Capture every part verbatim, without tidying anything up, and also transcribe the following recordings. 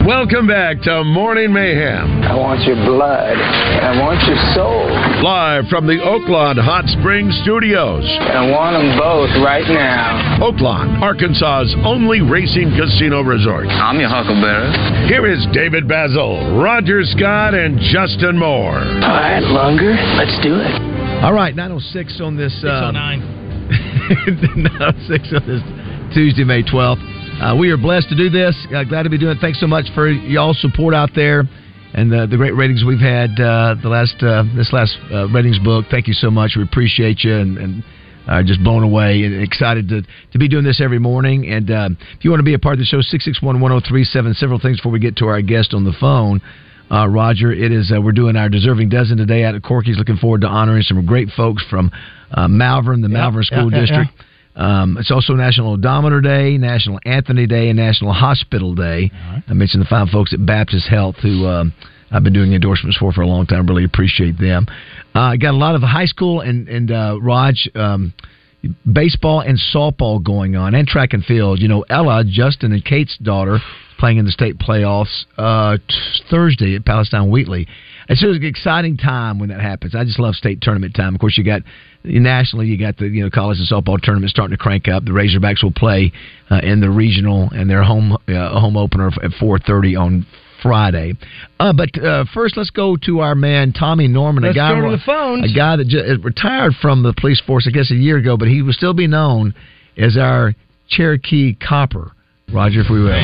Welcome back to Morning Mayhem. I want your blood. I want your soul. Live from the Oaklawn Hot Springs Studios. I want them both right now. Oaklawn, Arkansas's only racing casino resort. I'm your huckleberry. Here is David Basil, Roger Scott, and Justin Moore. All right, Lunger, let's do it. All right, nine oh six on this... six oh nine. nine oh six on this Tuesday, May twelfth. Uh, we are blessed to do this. Uh, glad to be doing it. Thanks so much for y'all's support out there and the, the great ratings we've had uh, the last uh, this last uh, ratings book. Thank you so much. We appreciate you and, and uh, just blown away and excited to, to be doing this every morning. And uh, if you want to be a part of the show, six six one, one oh three seven. Several things before we get to our guest on the phone. Uh, Roger, it is uh, we're doing our Deserving Dozen today out at Corky's. Looking forward to honoring some great folks from uh, Malvern, the yeah, Malvern School yeah, District. Yeah. Um, it's also National Odometer Day, National Anthony Day, and National Hospital Day. Right. I mentioned the fine folks at Baptist Health who um, I've been doing endorsements for for a long time. Really appreciate them. I uh, got a lot of high school and, and uh, Raj, um, baseball and softball going on, and track and field. You know, Ella, Justin, and Kate's daughter playing in the state playoffs uh, t- Thursday at Palestine Wheatley. It's just an exciting time when that happens. I just love state tournament time. Of course, you got nationally, you got the you know college and softball tournament starting to crank up. The Razorbacks will play uh, in the regional and their home uh, home opener at four thirty on Friday. Uh, but uh, first, let's go to our man Tommy Norman. Let's a guy, go to the phones. A guy that just retired from the police force, I guess, a year ago, but he will still be known as our Cherokee Copper. Roger, if we will.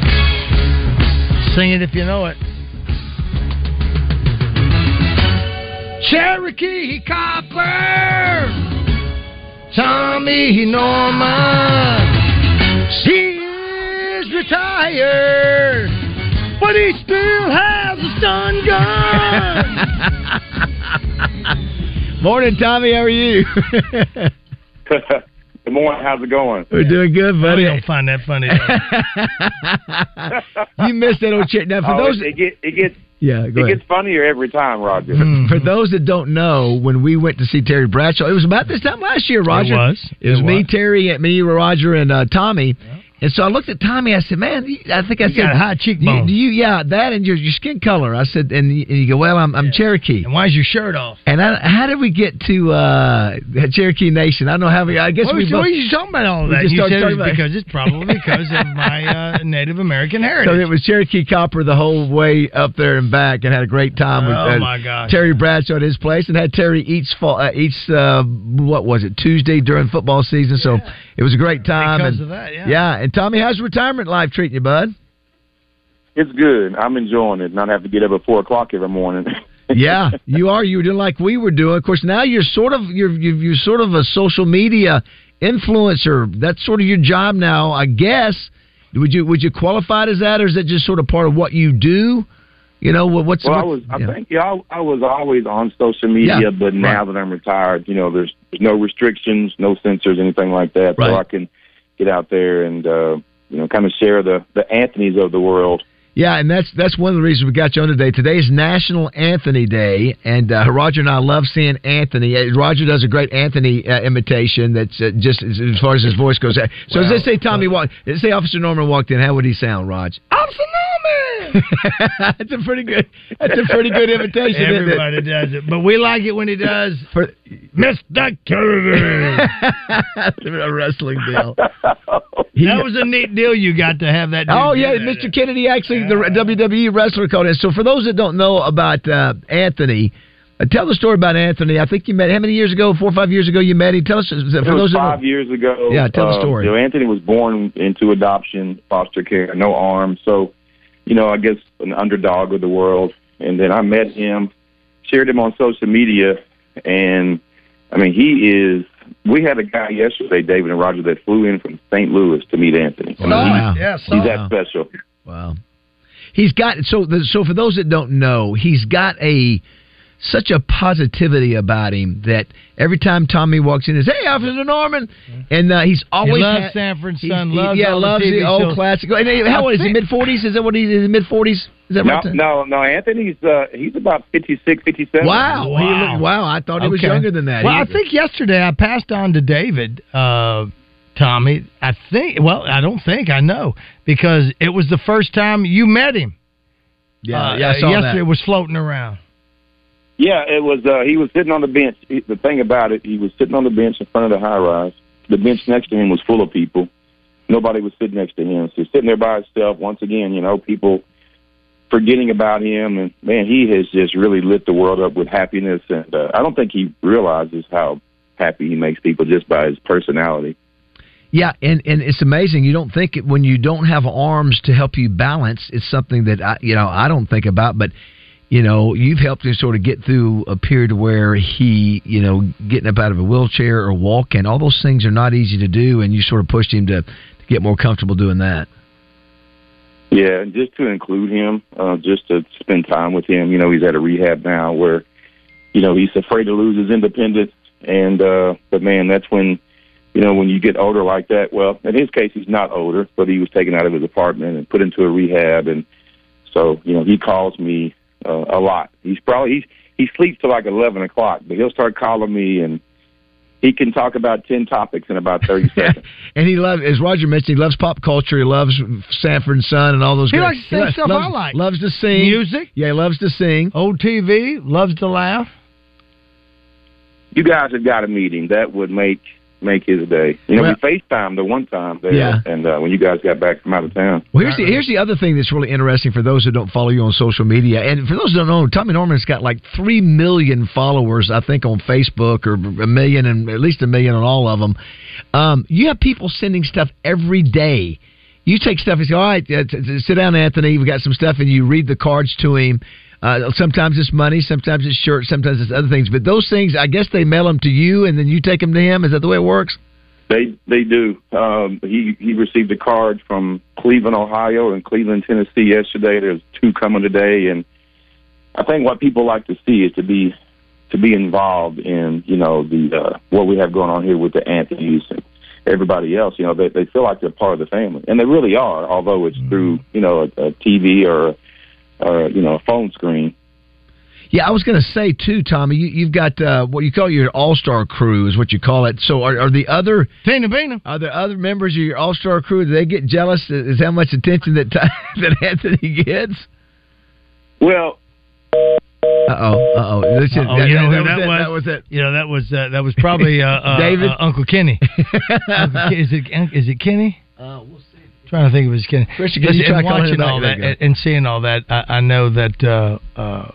Sing it if you know it. Cherokee Copper, Tommy Norman. He is retired, but he still has a stun gun. Morning, Tommy. How are you? Good morning. How's it going? We're doing good, buddy. I don't find that funny. You missed that old chick. Now, for oh, those, it, it, get, it gets yeah, go it ahead. gets funnier every time, Roger. Mm-hmm. For those that don't know, when we went to see Terry Bradshaw, it was about this time last year, Roger. It was. It was it me, was. Terry, me, Roger, and uh, Tommy. Yeah. And so I looked at Tommy. I said, "Man, I think I you said got high cheekbones. You, you, yeah, that and your your skin color." I said, and you, and you go, "Well, I'm I'm yeah. Cherokee." And why's your shirt off? And I, how did we get to uh, Cherokee Nation? I don't know how we. I guess well, we. What both, are you talking about all of that? You said it was because it's probably because of my uh, Native American heritage. So it was Cherokee Copper the whole way up there and back, and had a great time with oh uh, my gosh. Terry Bradshaw at his place, and had Terry each fall, uh, each uh, what was it Tuesday during football season. So yeah. it was a great time. Because and, of that, yeah. Yeah, and Tommy, how's retirement life treating you, bud? It's good. I'm enjoying it. Not have to get up at four o'clock every morning. Yeah, you are. You were doing like we were doing. Of course, now you're sort of you're you're sort of a social media influencer. That's sort of your job now, I guess. Would you would you qualify it as that, or is that just sort of part of what you do? You know, what's well, what, I was. yeah. I think yeah, I, I was always on social media, yeah, but now right. that I'm retired, you know, there's, there's no restrictions, no censors, anything like that, right. so I can get out there and uh, you know, kind of share the the Anthonys of the world. Yeah, and that's that's one of the reasons we got you on today. Today is National Anthony Day, and uh, Roger and I love seeing Anthony. Uh, Roger does a great Anthony uh, imitation. That's uh, just as, as far as his voice goes. So, well, let's say Tommy walked. Let's say Officer Norman walked in. How would he sound, Raj? Officer Norman. That's a pretty good. That's a pretty good imitation. Everybody isn't it? does it, but we like it when he does. For, Mister Kennedy. A wrestling deal. He, that was a neat deal. You got to have that. Dude oh yeah, that. Mister Kennedy actually. The W W E wrestler called it. So for those that don't know about uh, Anthony, uh, tell the story about Anthony. I think you met how many years ago? Four or five years ago you met him. Tell us. For it those was that five know. years ago. Yeah, tell uh, the story. You know, Anthony was born into adoption, foster care, no arms. So, you know, I guess an underdog of the world. And then I met him, shared him on social media, and I mean, he is. We had a guy yesterday, David and Roger, that flew in from Saint Louis to meet Anthony. I mean, oh, wow. he's, yeah, he's so, that special. Wow. He's got so the, so for those that don't know, he's got a such a positivity about him that every time Tommy walks in, he says, "Hey, Officer Norman," and uh, he's always he loves had, Sanford Son. He, loves yeah, all loves the, T V the old shows. classic. And how old is he? Mid forties? Is that what he's in? Mid forties? Is that No, right? no, no. Anthony's uh, he's about fifty-six, fifty-seven. Wow, Wow. He looked, wow! I thought he was Okay. younger than that. Well, he, I think yesterday I passed on to David uh, Tommy. I think, well, I don't think, I know, because it was the first time you met him. Yeah, uh, yeah, I saw yesterday that. It was floating around. Yeah, it was. Uh, he was sitting on the bench. He, the thing about it, he was sitting on the bench in front of the high rise. The bench next to him was full of people. Nobody was sitting next to him. So he's sitting there by himself. Once again, you know, people forgetting about him. And, man, he has just really lit the world up with happiness. And uh, I don't think he realizes how happy he makes people just by his personality. Yeah, and, and it's amazing. You don't think it, when you don't have arms to help you balance, it's something that I, you know, I don't think about. But you know, you've helped him sort of get through a period where he, you know, getting up out of a wheelchair or walking. All those things are not easy to do, and you sort of pushed him to, to get more comfortable doing that. Yeah, and just to include him, uh, just to spend time with him. You know, he's at a rehab now where, you know, he's afraid to lose his independence. And uh, but man, that's when. You know, when you get older like that, well, in his case, he's not older, but he was taken out of his apartment and put into a rehab. And so, you know, he calls me uh, a lot. He's probably, he's, he sleeps till like eleven o'clock, but he'll start calling me and he can talk about ten topics in about thirty seconds. And he loves, as Roger mentioned, he loves pop culture. He loves Sanford and Son and all those He great, likes the same he stuff loves, I like. Loves to sing. Music. Yeah, he loves to sing. Old T V, loves to laugh. You guys have got to meet him. That would make... make his day. You know, well, we FaceTimed the one time there, yeah. and uh, when you guys got back from out of town. Well, here's the here's the other thing that's really interesting for those who don't follow you on social media, and for those who don't know, Tommy Norman's got like three million followers, I think, on Facebook, or a million, and at least a million on all of them. Um, you have people sending stuff every day. You take stuff and say, all right, uh, t- t- sit down, Anthony, we got some stuff, and you read the cards to him. Uh, sometimes it's money, sometimes it's shirts, sometimes it's other things. But those things, I guess they mail them to you, and then you take them to him. Is that the way it works? They they do. Um, he he received a card from Cleveland, Ohio, and Cleveland, Tennessee yesterday. There's two coming today, and I think what people like to see is to be to be involved in, you know, the uh, what we have going on here with the Anthonys and everybody else. You know, they they feel like they're part of the family, and they really are. Although it's mm-hmm. through, you know, a, a T V or or you know, a phone screen. Yeah, I was going to say, too, Tommy, you, you've got uh, what you call your all-star crew is what you call it. So are, are the other Tina Bina. Are there other members of your all-star crew, do they get jealous? Is how much attention that that Anthony gets? Well, uh-oh, uh-oh. Listen, Uh-oh. that, You know that, who that, that was, was? that was it. You know, that was, uh, that was probably uh, uh, David? Uh, Uncle Kenny. Uncle Ken- is, it, is it Kenny? Uh, we'll see. Trying to think of his Kenny. Christian, Listen, you try and calling watching it back? all There that you go. and, and seeing all that, I, I know that uh, uh,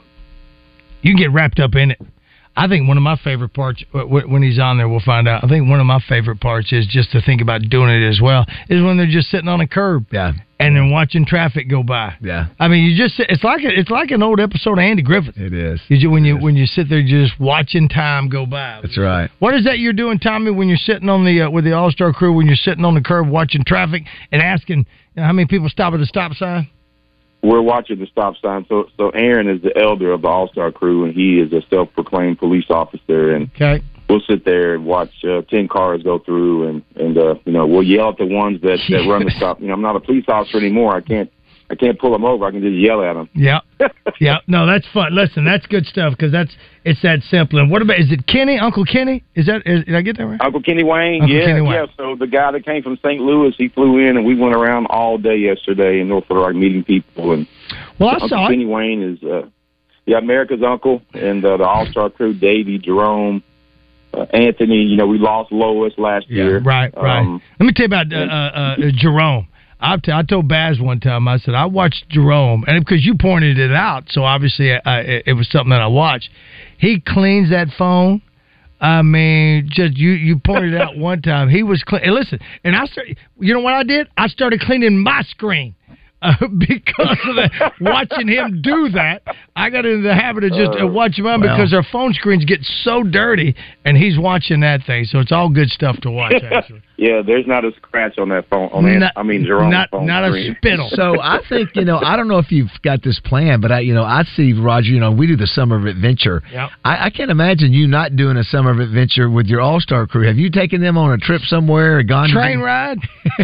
you can get wrapped up in it. I think one of my favorite parts, w- when he's on there, we'll find out. I think one of my favorite parts is just to think about doing it as well, is when they're just sitting on a curb. Yeah. And then watching traffic go by. Yeah. I mean, you just it's like a, it's like an old episode of Andy Griffith. It is. You just, when It you is. when you sit there just watching time go by. That's right. What is that you're doing, Tommy, when you're sitting on the uh, with the All Star crew, when you're sitting on the curb watching traffic and asking, you know, how many people stop at the stop sign? We're watching the stop sign. So, so Aaron is the elder of the All Star crew, and he is a self-proclaimed police officer. And Okay. we'll sit there and watch uh, ten cars go through, and and uh, you know, we'll yell at the ones that, that run the stop. You know, I'm not a police officer anymore. I can't I can't pull them over. I can just yell at them. Yeah, yeah. No, that's fun. Listen, that's good stuff because that's it's that simple. And what about is it Kenny, Uncle Kenny? Is that is, did I get that right? Uncle Kenny Wayne, Uncle yeah, Kenny Wayne. yeah. So the guy that came from Saint Louis, he flew in, and we went around all day yesterday in North Little Rock meeting people. And Well, I Uncle saw Kenny it. Wayne is uh, yeah, America's uncle, and uh, the All Star crew, Davey, Jerome, uh, Anthony. You know, we lost Lois last Yeah, year. Right, right. Um, Let me tell you about uh, uh, uh, Jerome. I, t- I told Baz one time, I said, I watched Jerome, and because you pointed it out, so obviously I, I, it was something that I watched. He cleans that phone. I mean, just you, you pointed it out one time. He was clean. And listen, and I started, you know what I did? I started cleaning my screen. Uh, because of that, watching him do that, I got into the habit of just uh, watching him well. because our phone screens get so dirty, and he's watching that thing. So it's all good stuff to watch, actually. Yeah, there's not a scratch on that phone. On Not- that, I mean, Jerome's not, phone not a screen. spittle. So I think, you know, I don't know if you've got this plan, but I, you know, I see Roger. You know, we do the Summer of Adventure. Yep. I, I can't imagine you not doing a Summer of Adventure with your All Star crew. Have you taken them on a trip somewhere or gone Train ride?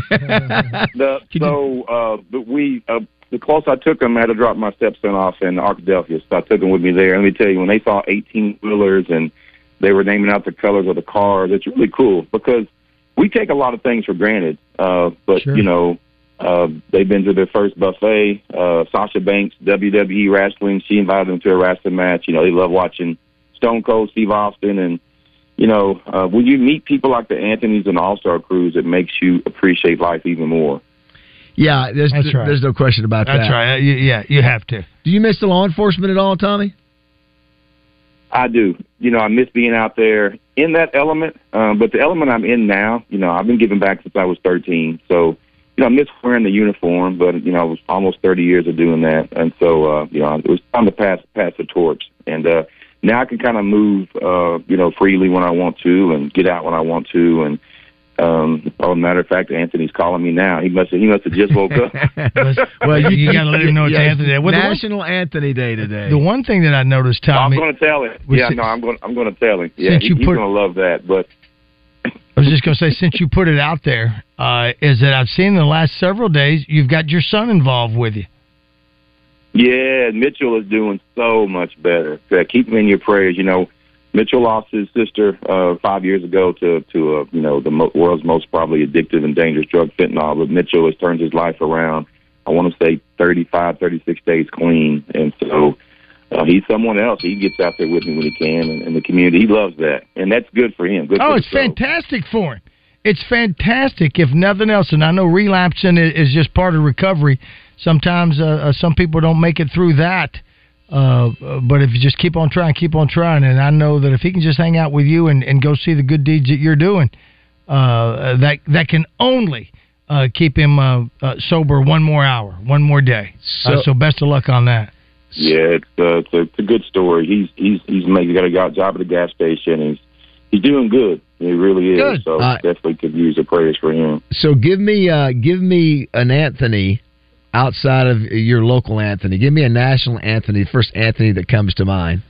The, so uh, the, we, uh, the close I took them, I had to drop my stepson off in Arkadelphia, so I took them with me there. And let me tell you, when they saw eighteen wheelers and they were naming out the colors of the cars, it's really cool because we take a lot of things for granted. Uh, but Sure. you know, uh, they've been to their first buffet. Uh, Sasha Banks, W W E wrestling. She invited them to a wrestling match. You know, they love watching Stone Cold Steve Austin. And you know, uh, when you meet people like the Anthonys and All Star Crews, it makes you appreciate life even more. Yeah, there's That's right. there's no question about That's that. That's right. You, yeah, you have to. Do you miss the law enforcement at all, Tommy? I do. You know, I miss being out there in that element. Um, but the element I'm in now, you know, I've been giving back since I was thirteen. So, you know, I miss wearing the uniform, but, you know, it was almost thirty years of doing that. And so, uh, you know, it was time to pass pass the torch. And uh, now I can kind of move, uh, you know, freely when I want to and get out when I want to. And, um, oh, matter of fact, Anthony's calling me now. He must have, he must have just woke up. Well, you, you got to let him know it's Yeah, Anthony Day. Well, the one- National Anthony Day today. The one thing that I noticed, I'm Tommy, going to tell him. was Yeah, since- no, I'm going. I'm going to tell him. Yeah, since he, you he's put- going to love that. But I was just going to say, since you put it out there, uh, is that I've seen in the last several days you've got your son involved with you. yeah, Mitchell is doing so much better. Uh, keep him in your prayers. You know, Mitchell lost his sister uh, five years ago to to uh, you know the mo- world's most probably addictive and dangerous drug, fentanyl. But Mitchell has turned his life around. I want to say thirty-five, thirty-six days clean, and so uh, he's someone else. He gets out there with me when he can, and, and the community, he loves that, and that's good for him. Good Oh, for it's the show. fantastic for him. It's fantastic, if nothing else. And I know relapsing i- is just part of recovery. Sometimes uh, uh, some people don't make it through that. Uh, uh, but if you just keep on trying, keep on trying. And I know that if he can just hang out with you and, and go see the good deeds that you're doing, uh, that that can only uh, keep him uh, uh, sober one more hour, one more day. So, uh, so best of luck on that. Yeah, it's, uh, it's, a, it's a good story. He's he's he's making got a job at the gas station. And he's he's doing good. He really is. Good. So Uh, definitely could use the prayers for him. So give me uh, give me an Anthony outside of your local Anthony. Give me a national Anthony, the first Anthony that comes to mind.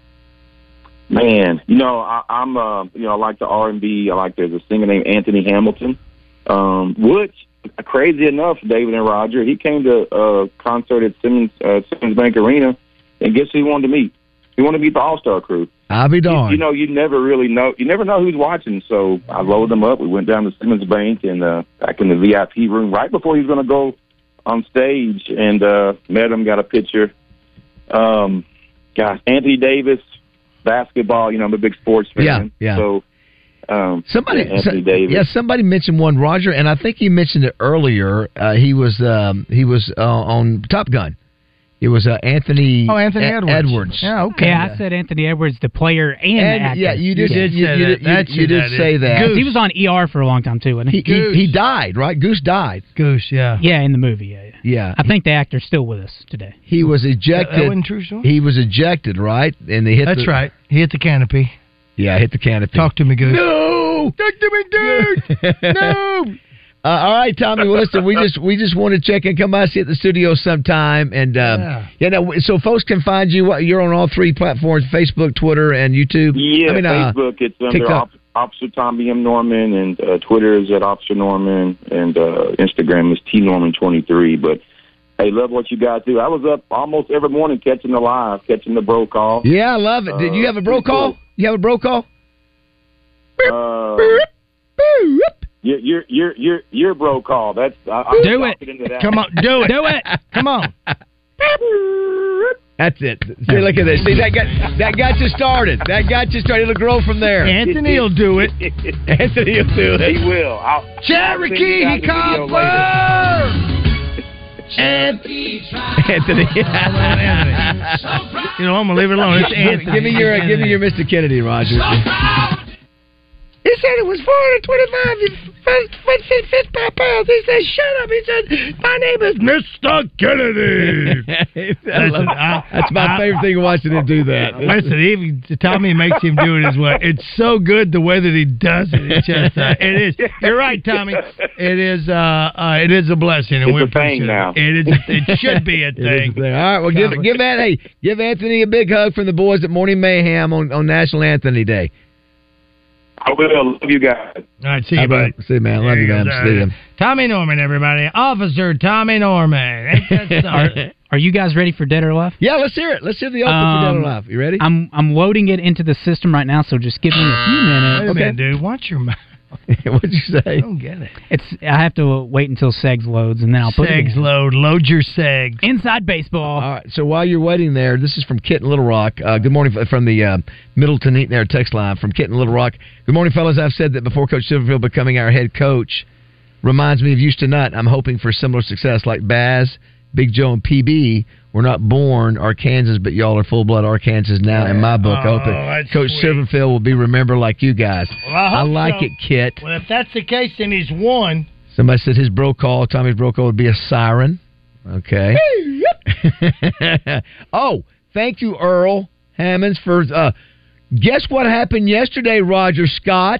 Man, you know, I, I'm uh, you know, I like the R and B. I like there's a singer named Anthony Hamilton, um, which crazy enough, David and Roger, he came to a concert at Simmons uh, Simmons Bank Arena, and guess who he wanted to meet? He wanted to meet the All Star Crew. I'll be darned. You, you know, you never really know. You never know who's watching. So I loaded him up. We went down to Simmons Bank and uh, back in the V I P room right before he was going to go on stage, and uh, met him. Got a picture. Um, gosh, Anthony Davis, basketball. You know, I'm a big sports fan. Yeah, yeah. So um, Somebody, yeah, Anthony so- Davis. yeah, somebody mentioned one, Roger, and I think you mentioned it earlier. Uh, he was um, he was uh, on Top Gun. It was uh, Anthony. Oh, Anthony E- Edwards. Edwards. Yeah, okay. Yeah, I said Anthony Edwards, the player and, And, the actor. yeah, you did. You did you, say you that. did, you- That's you who did that is. say that. Goose. He was on E R for a long time, too, wasn't he? He, he, he died, right? Goose died. Goose, yeah. Yeah, in the movie, yeah. yeah. Yeah. I think the actor's still with us today. He was That, ejected. that wasn't true, Sean? He was ejected, right? And they hit. That's the, right. He hit the canopy. Yeah, hit the canopy. Talk to me, Goose. No. Talk to me, dude. No. Uh, all right, Tommy. Well, listen, we just we just want to check and come by see at the studio sometime, and um, Yeah. yeah, no, so folks can find you. What, you're on all three platforms: Facebook, Twitter, and YouTube. Yeah, I mean, uh, Facebook, it's under TikTok. Op- Officer Tommy M. Norman, and uh, Twitter is at Officer Norman, and uh, Instagram is T Norman twenty-three. But hey, love what you guys do. I was up almost every morning catching the live, catching the bro call. Yeah, I love it. Did you have a bro Uh, call? cool. You have a bro call? Uh, your your your your your bro call. That's I, I Do was it. into that. Come on, do it. Do it. Come on. That's it. See, look at this. See, that got that got you started. That got you started. It'll grow from there. Anthony will do it. Anthony will do it. He will. I'll, Cherokee, I'll he send you guys the video later. copper. Anthony. You know, I'm gonna leave it alone. It's Anthony. Give me your uh, give me your Mister Kennedy, Roger. He said it was four hundred twenty-five pounds. He said, "Shut up." He said, "My name is Mister Kennedy. I love- I- That's my I- favorite thing watching him do that. Listen, even Tommy makes him do it as well. It's so good the way that he does it. It's just, uh, it is. You're right, Tommy. It is. Uh, uh, it is a blessing, and It's we a thing appreciate now. it. It is. It should be a It is thing. a thing. All right, well, give give that. Hey, give Anthony a big hug from the boys at Morning Mayhem on, on National Anthony Day. I will. Love you guys. All right, see you, How buddy. about- See you, man. Love There you, he man. goes. See you. Tommy Norman, everybody. Officer Tommy Norman. Ain't that something? Are, Are you guys ready for Dead or Alive? Yeah, let's hear it. Let's hear the open Um, for Dead or Alive. You ready? I'm I'm loading it into the system right now, so just give me a few minutes. Wait a minute, dude. Watch your mouth. What'd you say? I don't get it. It's I have to wait until Segs loads, and then I'll put it Segs in. load. Load your Segs. Inside Baseball. All right. So while you're waiting there, this is from Kit in Little Rock. Uh, good morning f- from the uh, Middleton Eaton Air text line from Kit in Little Rock. Good morning, fellas. I've said that before Coach Silverfield becoming our head coach reminds me of Houston Nutt. I'm hoping for similar success like Baz, Big Joe, and P B. We're not born Arkansas, but y'all are full-blood Arkansas now in my book. I hope Oh, that that's Coach sweet. Silverfield will be remembered like you guys. Well, I hope like so. it, Kit. Well, if that's the case, then he's won. Somebody said his bro call, Tommy's bro call would be a siren. Okay. Oh, thank you, Earl Hammonds, for... Uh, guess what happened yesterday, Roger Scott,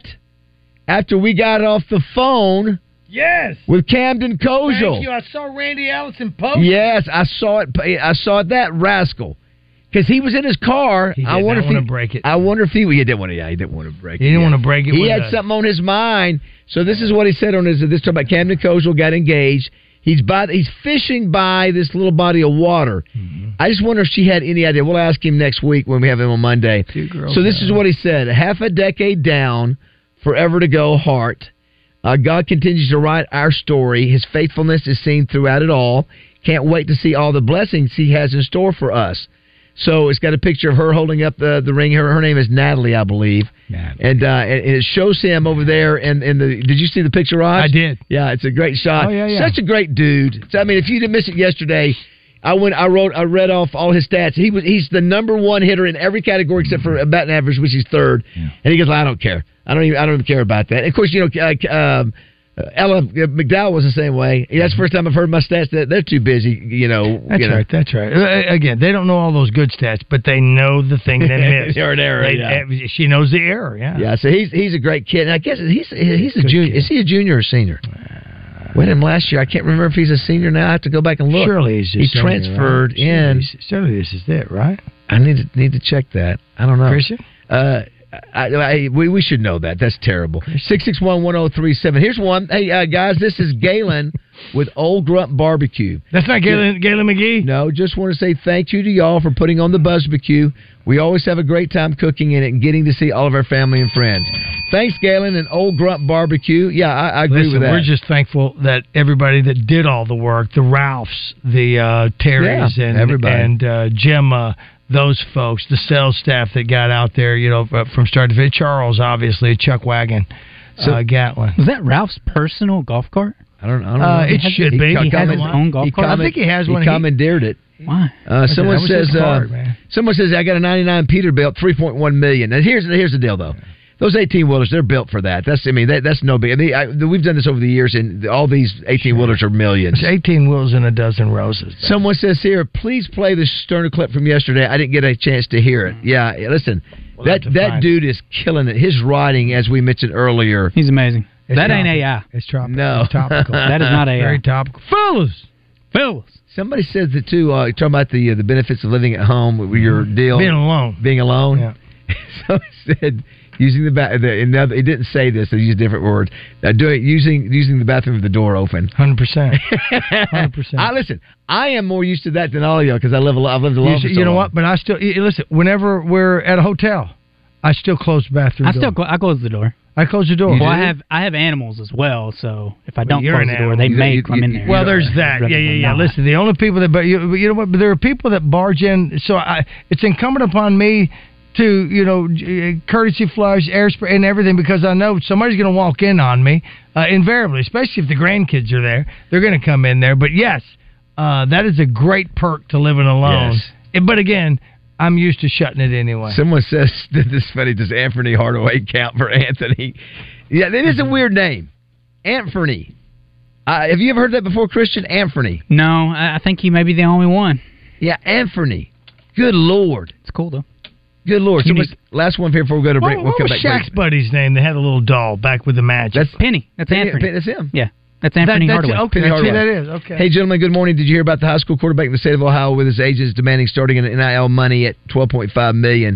after we got off the phone Yes. with Camden Kozel? Thank you. I saw Randy Allison post. Yes, I saw it. I saw it, that rascal. Because he was in his car. He did I wonder not if he wanna break it. I wonder if he. He didn't want to. Yeah, he didn't want to break He it. didn't yeah. want to break it He with had us. something on his mind. So this is what he said on his. This talking about Camden Kozel got engaged. He's by. He's fishing by this little body of water. Mm-hmm. I just wonder if she had any idea. We'll ask him next week when we have him on Monday. So this is what he said: half a decade down, forever to go. Heart. Uh, God continues to write our story. His faithfulness is seen throughout it all. Can't wait to see all the blessings He has in store for us. So it's got a picture of her holding up the, the ring. Her, her name is Natalie, I believe. Natalie. And, uh, and it shows him over there. And, and the did you see the picture, Raj? I did. Yeah, it's a great shot. Oh, yeah, yeah. Such a great dude. So, I mean, if you didn't miss it yesterday, I went. I wrote. I read off all his stats. He was. He's the number one hitter in every category except for batting average, which is third. Yeah. And he goes, I don't care. I don't even. I don't even care about that. And of course, you know. Uh, um, Uh, Ella McDowell was the same way. That's the first time I've heard my stats that they're too busy, you know. That's you know. right. That's right. Uh, Again, they don't know all those good stats, but they know the thing they missed. They're an error. They- Yeah. uh, She knows the error. Yeah. Yeah. So he's he's a great kid. And I guess he's he's a Good junior. kid. Is he a junior or a senior? Went him last year. I can't remember if he's a senior now. I have to go back and look. Surely he's a he senior, transferred right? in. Surely, surely this is it, right? I need to need to check that. I don't know. Christian? Uh, I, I, we we should know that. That's terrible. Six six one one zero three seven. Here's one. Hey uh, guys, this is Galen with Old Grunt Barbecue. That's not Galen, Galen McGee? No, just want to say thank you to y'all for putting on the Buzzbarbecue. We always have a great time cooking in it and getting to see all of our family and friends. Thanks, Galen and Old Grunt Barbecue. Yeah, I, I agree Listen, with that. we're just thankful that everybody that did all the work, the Ralphs, the uh, Terrys, Yeah, and everybody. and uh, Gemma, those folks, the sales staff that got out there, you know, from start to finish. Charles, obviously, Chuck Wagon, So- uh, Gatlin. Was that Ralph's personal golf cart? I don't, I don't Uh, know. it should be. He has his own golf he cart? I think he has one. He He- commandeered it. Why? Uh, someone that was his says, card, uh, man. someone says, I got a ninety-nine Peterbilt, three point one million dollars. Now, here's, here's the deal, though. Those eighteen-wheelers, they're built for that. That's I mean, that, that's no big. I mean, I, we've done this over the years, and all these eighteen-wheelers are millions. It's eighteen wheels and a dozen roses. Someone says here, please play the Sterner clip from yesterday. I didn't get a chance to hear it. Yeah, listen, We'll have that to that find dude is killing it. His writing, as we mentioned earlier. He's amazing. It's that ain't topical. A I. It's tropical. No. It's topical. That is not A I. Very topical. Fellas! Fellas. Somebody says that too. Uh, talking about the uh, the benefits of living at home with your deal, Being alone. being alone. Yeah. So he said using the bath. Another, he didn't say this. He used different words. Uh, doing using using the bathroom with the door open. one hundred percent. one hundred percent. I listen. I am more used to that than all of y'all because I live. I've lived alone. You, for see- so you know long. what? But I still y- listen. Whenever we're at a hotel, I still close the bathroom. I door. still clo- I close the door. I close the door. Well, I have I have animals as well, so if I don't you're close an the door, animal. they You- may you- come you- in there. Well, there's that. Rather Yeah, yeah, than yeah. not. Listen, the only people that, but you, but you know what? But there are people that barge in. So I, it's incumbent upon me to, you know, j- courtesy flush, air spray, and everything because I know somebody's going to walk in on me uh, invariably, especially if the grandkids are there. They're going to come in there. But yes, uh, that is a great perk to living alone. Yes. Eh, But again, I'm used to shutting it anyway. Someone says that this is funny. Does Anthony Hardaway count for Anthony? Yeah, that is a weird name, Anthony. Uh, have you ever heard that before, Christian? Anthony. No, I I think he may be the only one. Yeah, Anthony. Good Lord. It's cool though. Good Lord. You Someone, need- last one here before we go to break. What, we'll what come was back. Shaq's buddy's name? They had a little doll back with the magic. That's Penny. That's Penny- Anthony. That's him. Yeah, that's Anthony that, that's, Hardaway. Okay, Penny that's who Hardaway. that is. Okay. Hey, gentlemen, good morning. Did you hear about the high school quarterback in the state of Ohio with his agents demanding starting an N I L money at twelve point five million dollars?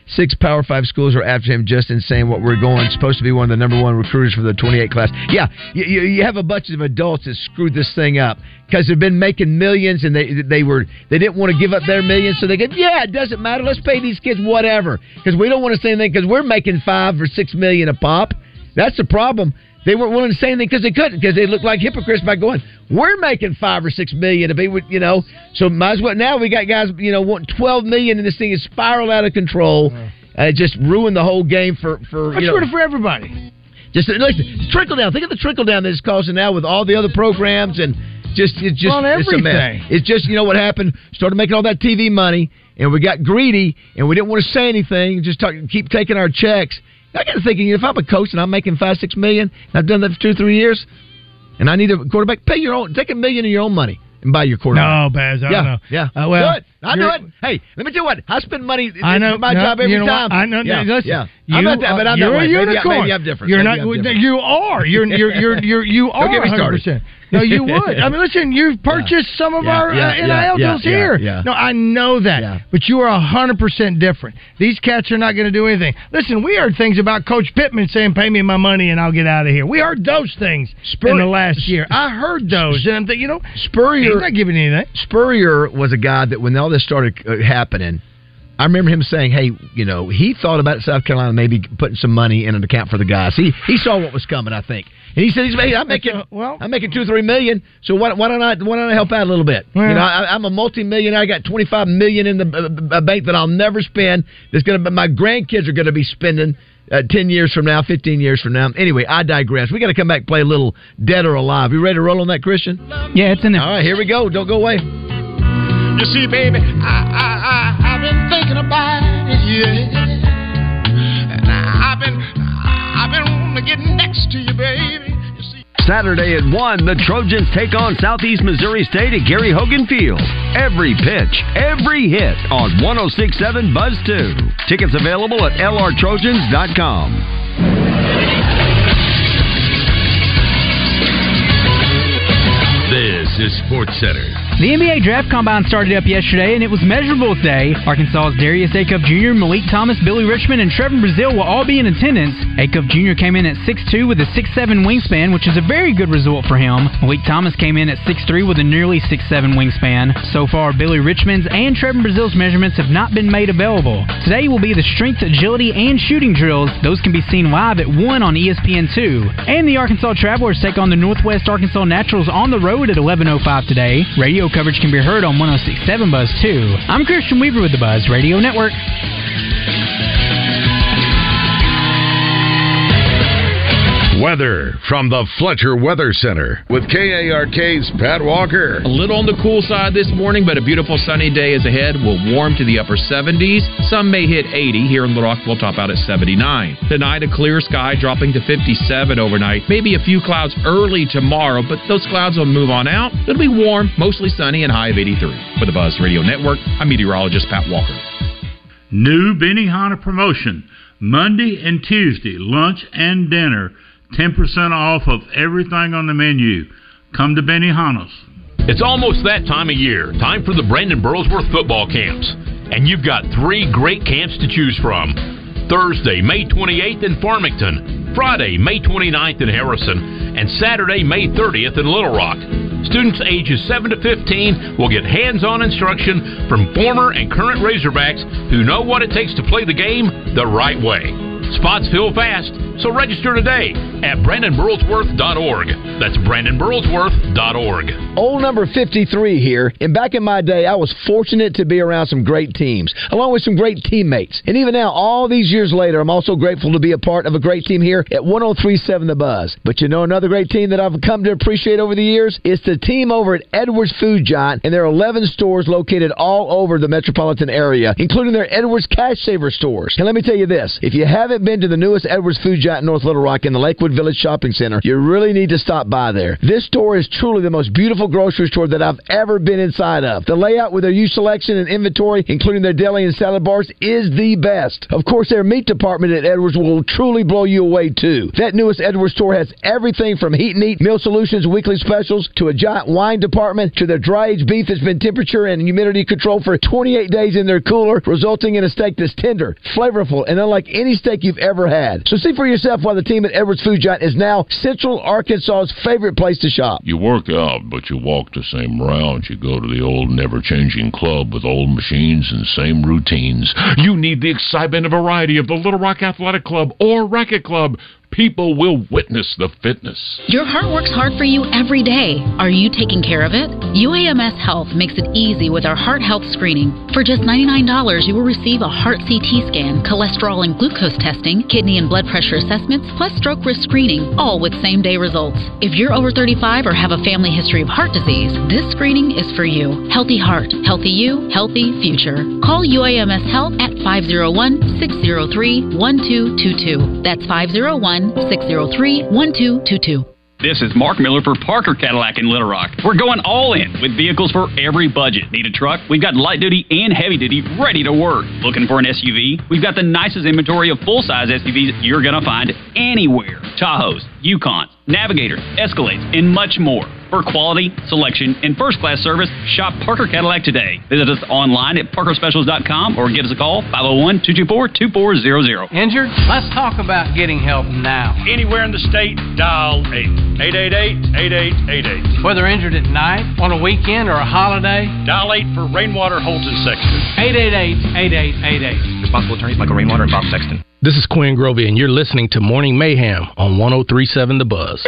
Six Power Five schools are after him, just insane what we're going. Supposed to be one of the number one recruiters for the twenty-eight class. Yeah, you, you have a bunch of adults that screwed this thing up because they've been making millions and they they were they didn't want to give up their millions, so they go, yeah, it doesn't matter. Let's pay these kids whatever because we don't want to say anything because we're making five or six million a pop. That's the problem. They weren't willing to say anything because they couldn't, because they looked like hypocrites by going, we're making five or six million to be, you know, so might as well. Now we got guys, you know, wanting twelve million, and this thing is spiraled out of control. Uh, it just ruined the whole game for for you know, for everybody. Just listen, trickle down. Think of the trickle down that it's causing now with all the other programs and just it's just on it's a mess. It's just, you know what happened? Started making all that T V money, and we got greedy, and we didn't want to say anything. Just talk, keep taking our checks. I got to thinking, if I'm a coach and I'm making five, six million, and I've done that for two, three years, and I need a quarterback, pay your own, take a million of your own money and buy your quarterback. No, Baz, I yeah, don't know. Yeah, uh, well, do it. I do it. Hey, let me tell you what. I spend money. I know for my no, job every you know time. What? I know. Yeah, listen, yeah. You, I'm not that, but I'm you're that way. a unicorn. Maybe, maybe I'm different. You're maybe not. I'm different. You are. You're. You're. You're. You're. You are. Don't get me started. one hundred percent. No, you would. I mean, listen, you've purchased yeah. some of yeah, our yeah, uh, N I L yeah, deals yeah, here. Yeah. No, I know that. Yeah. But you are one hundred percent different. These cats are not going to do anything. Listen, we heard things about Coach Pittman saying, pay me my money and I'll get out of here. We heard those things Spur- in the last year. I heard those. And I'm thinking, you know, Spurrier, he's not giving anything. Spurrier was a guy that when all this started uh, happening, I remember him saying, hey, you know, he thought about South Carolina maybe putting some money in an account for the guys. He he saw what was coming, I think. And he said, he's hey, I'm making, well, I'm making two, three million, so why, why don't I why don't I help out a little bit? Well, you know, I, I'm a multi-millionaire. I got twenty-five million in the uh, bank that I'll never spend. That's going to my grandkids are going to be spending uh, ten years from now, fifteen years from now. Anyway, I digress. We got to come back and play a little Dead or Alive. You ready to roll on that, Christian? Yeah, it's in there. All right, here we go. Don't go away. You see, baby, I, I, I, I've been thinking about it, yeah. And I've been, I've been wanting to get next to you, baby. You see. Saturday at one, the Trojans take on Southeast Missouri State at Gary Hogan Field. Every pitch, every hit on one oh six point seven Buzz two. Tickets available at L R Trojans dot com. This is Sports Center. The N B A Draft Combine started up yesterday, and it was Measurables Day. Arkansas's Darius Acuff Junior, Malik Thomas, Billy Richmond, and Trevor Brazile will all be in attendance. Acuff Junior came in at six two with a six seven wingspan, which is a very good result for him. Malik Thomas came in at six three with a nearly six seven wingspan. So far, Billy Richmond's and Trevor Brazile's measurements have not been made available. Today will be the strength, agility, and shooting drills. Those can be seen live at one on E S P N two. And the Arkansas Travelers take on the Northwest Arkansas Naturals on the road at eleven oh five today. Radio coverage can be heard on one oh six point seven Buzz two. I'm Christian Weaver with the Buzz Radio Network. Weather from the Fletcher Weather Center with K A R K's Pat Walker. A little on the cool side this morning, but a beautiful sunny day is ahead. We'll warm to the upper seventies. Some may hit eighty. Here in Little Rock, we'll top out at seventy-nine. Tonight, a clear sky dropping to fifty-seven overnight. Maybe a few clouds early tomorrow, but those clouds will move on out. It'll be warm, mostly sunny, and high of eighty-three. For the Buzz Radio Network, I'm meteorologist Pat Walker. New Benihana promotion. Monday and Tuesday, lunch and dinner. ten percent off of everything on the menu. Come to Benihana's. It's almost that time of year. Time for the Brandon Burlsworth football camps. And you've got three great camps to choose from. Thursday, May twenty-eighth in Farmington. Friday, May twenty-ninth in Harrison. And Saturday, May thirtieth in Little Rock. Students ages seven to fifteen will get hands-on instruction from former and current Razorbacks who know what it takes to play the game the right way. Spots fill fast, so register today at Brandon Burlsworth dot org. That's Brandon Burlsworth dot org. Old number fifty-three here, and back in my day, I was fortunate to be around some great teams, along with some great teammates. And even now, all these years later, I'm also grateful to be a part of a great team here at one oh three point seven The Buzz. But you know another great team that I've come to appreciate over the years? It's the team over at Edwards Food Giant, and there are eleven stores located all over the metropolitan area, including their Edwards Cash Saver stores. And let me tell you this, if you haven't been to the newest Edwards Food Giant in North Little Rock in the Lakewood Westwood Village Shopping Center. You really need to stop by there. This store is truly the most beautiful grocery store that I've ever been inside of. The layout with their used selection and inventory, including their deli and salad bars, is the best. Of course, their meat department at Edwards will truly blow you away, too. That newest Edwards store has everything from heat and eat, meal solutions, weekly specials, to a giant wine department, to their dry-aged beef that's been temperature and humidity controlled for twenty-eight days in their cooler, resulting in a steak that's tender, flavorful, and unlike any steak you've ever had. So see for yourself why the team at Edwards Food Giant is now Central Arkansas's favorite place to shop. You work out, but you walk the same rounds. You go to the old never-changing club with old machines and same routines. You need the excitement and variety of the Little Rock Athletic Club or Racket Club. People will witness the fitness. Your heart works hard for you every day. Are you taking care of it? U A M S Health makes it easy with our heart health screening. For just ninety-nine dollars, you will receive a heart C T scan, cholesterol and glucose testing, kidney and blood pressure assessments, plus stroke risk screening, all with same-day results. If you're over thirty-five or have a family history of heart disease, this screening is for you. Healthy heart, healthy you, healthy future. Call U A M S Health at five oh one, six oh three, one two two two. That's five oh one, six oh three, one two two two. This is Mark Miller for Parker Cadillac in Little Rock. We're going all in with vehicles for every budget. Need a truck? We've got light duty and heavy duty ready to work. Looking for an S U V? We've got the nicest inventory of full-size S U Vs you're going to find anywhere. Tahoes, Yukons, Navigators, Escalades, and much more. For quality, selection, and first-class service, shop Parker Cadillac today. Visit us online at parker specials dot com or give us a call, five oh one, two two four, two four zero zero. Injured? Let's talk about getting help now. Anywhere in the state, dial eight eight eight eight, eight eight eight eight. Whether injured at night, on a weekend, or a holiday, dial eight for Rainwater Holton Sexton. eight eight eight, eight eight eight eight. Responsible attorneys Michael Rainwater and Bob Sexton. This is Quinn Grovey, and you're listening to Morning Mayhem on one oh three point seven The Buzz.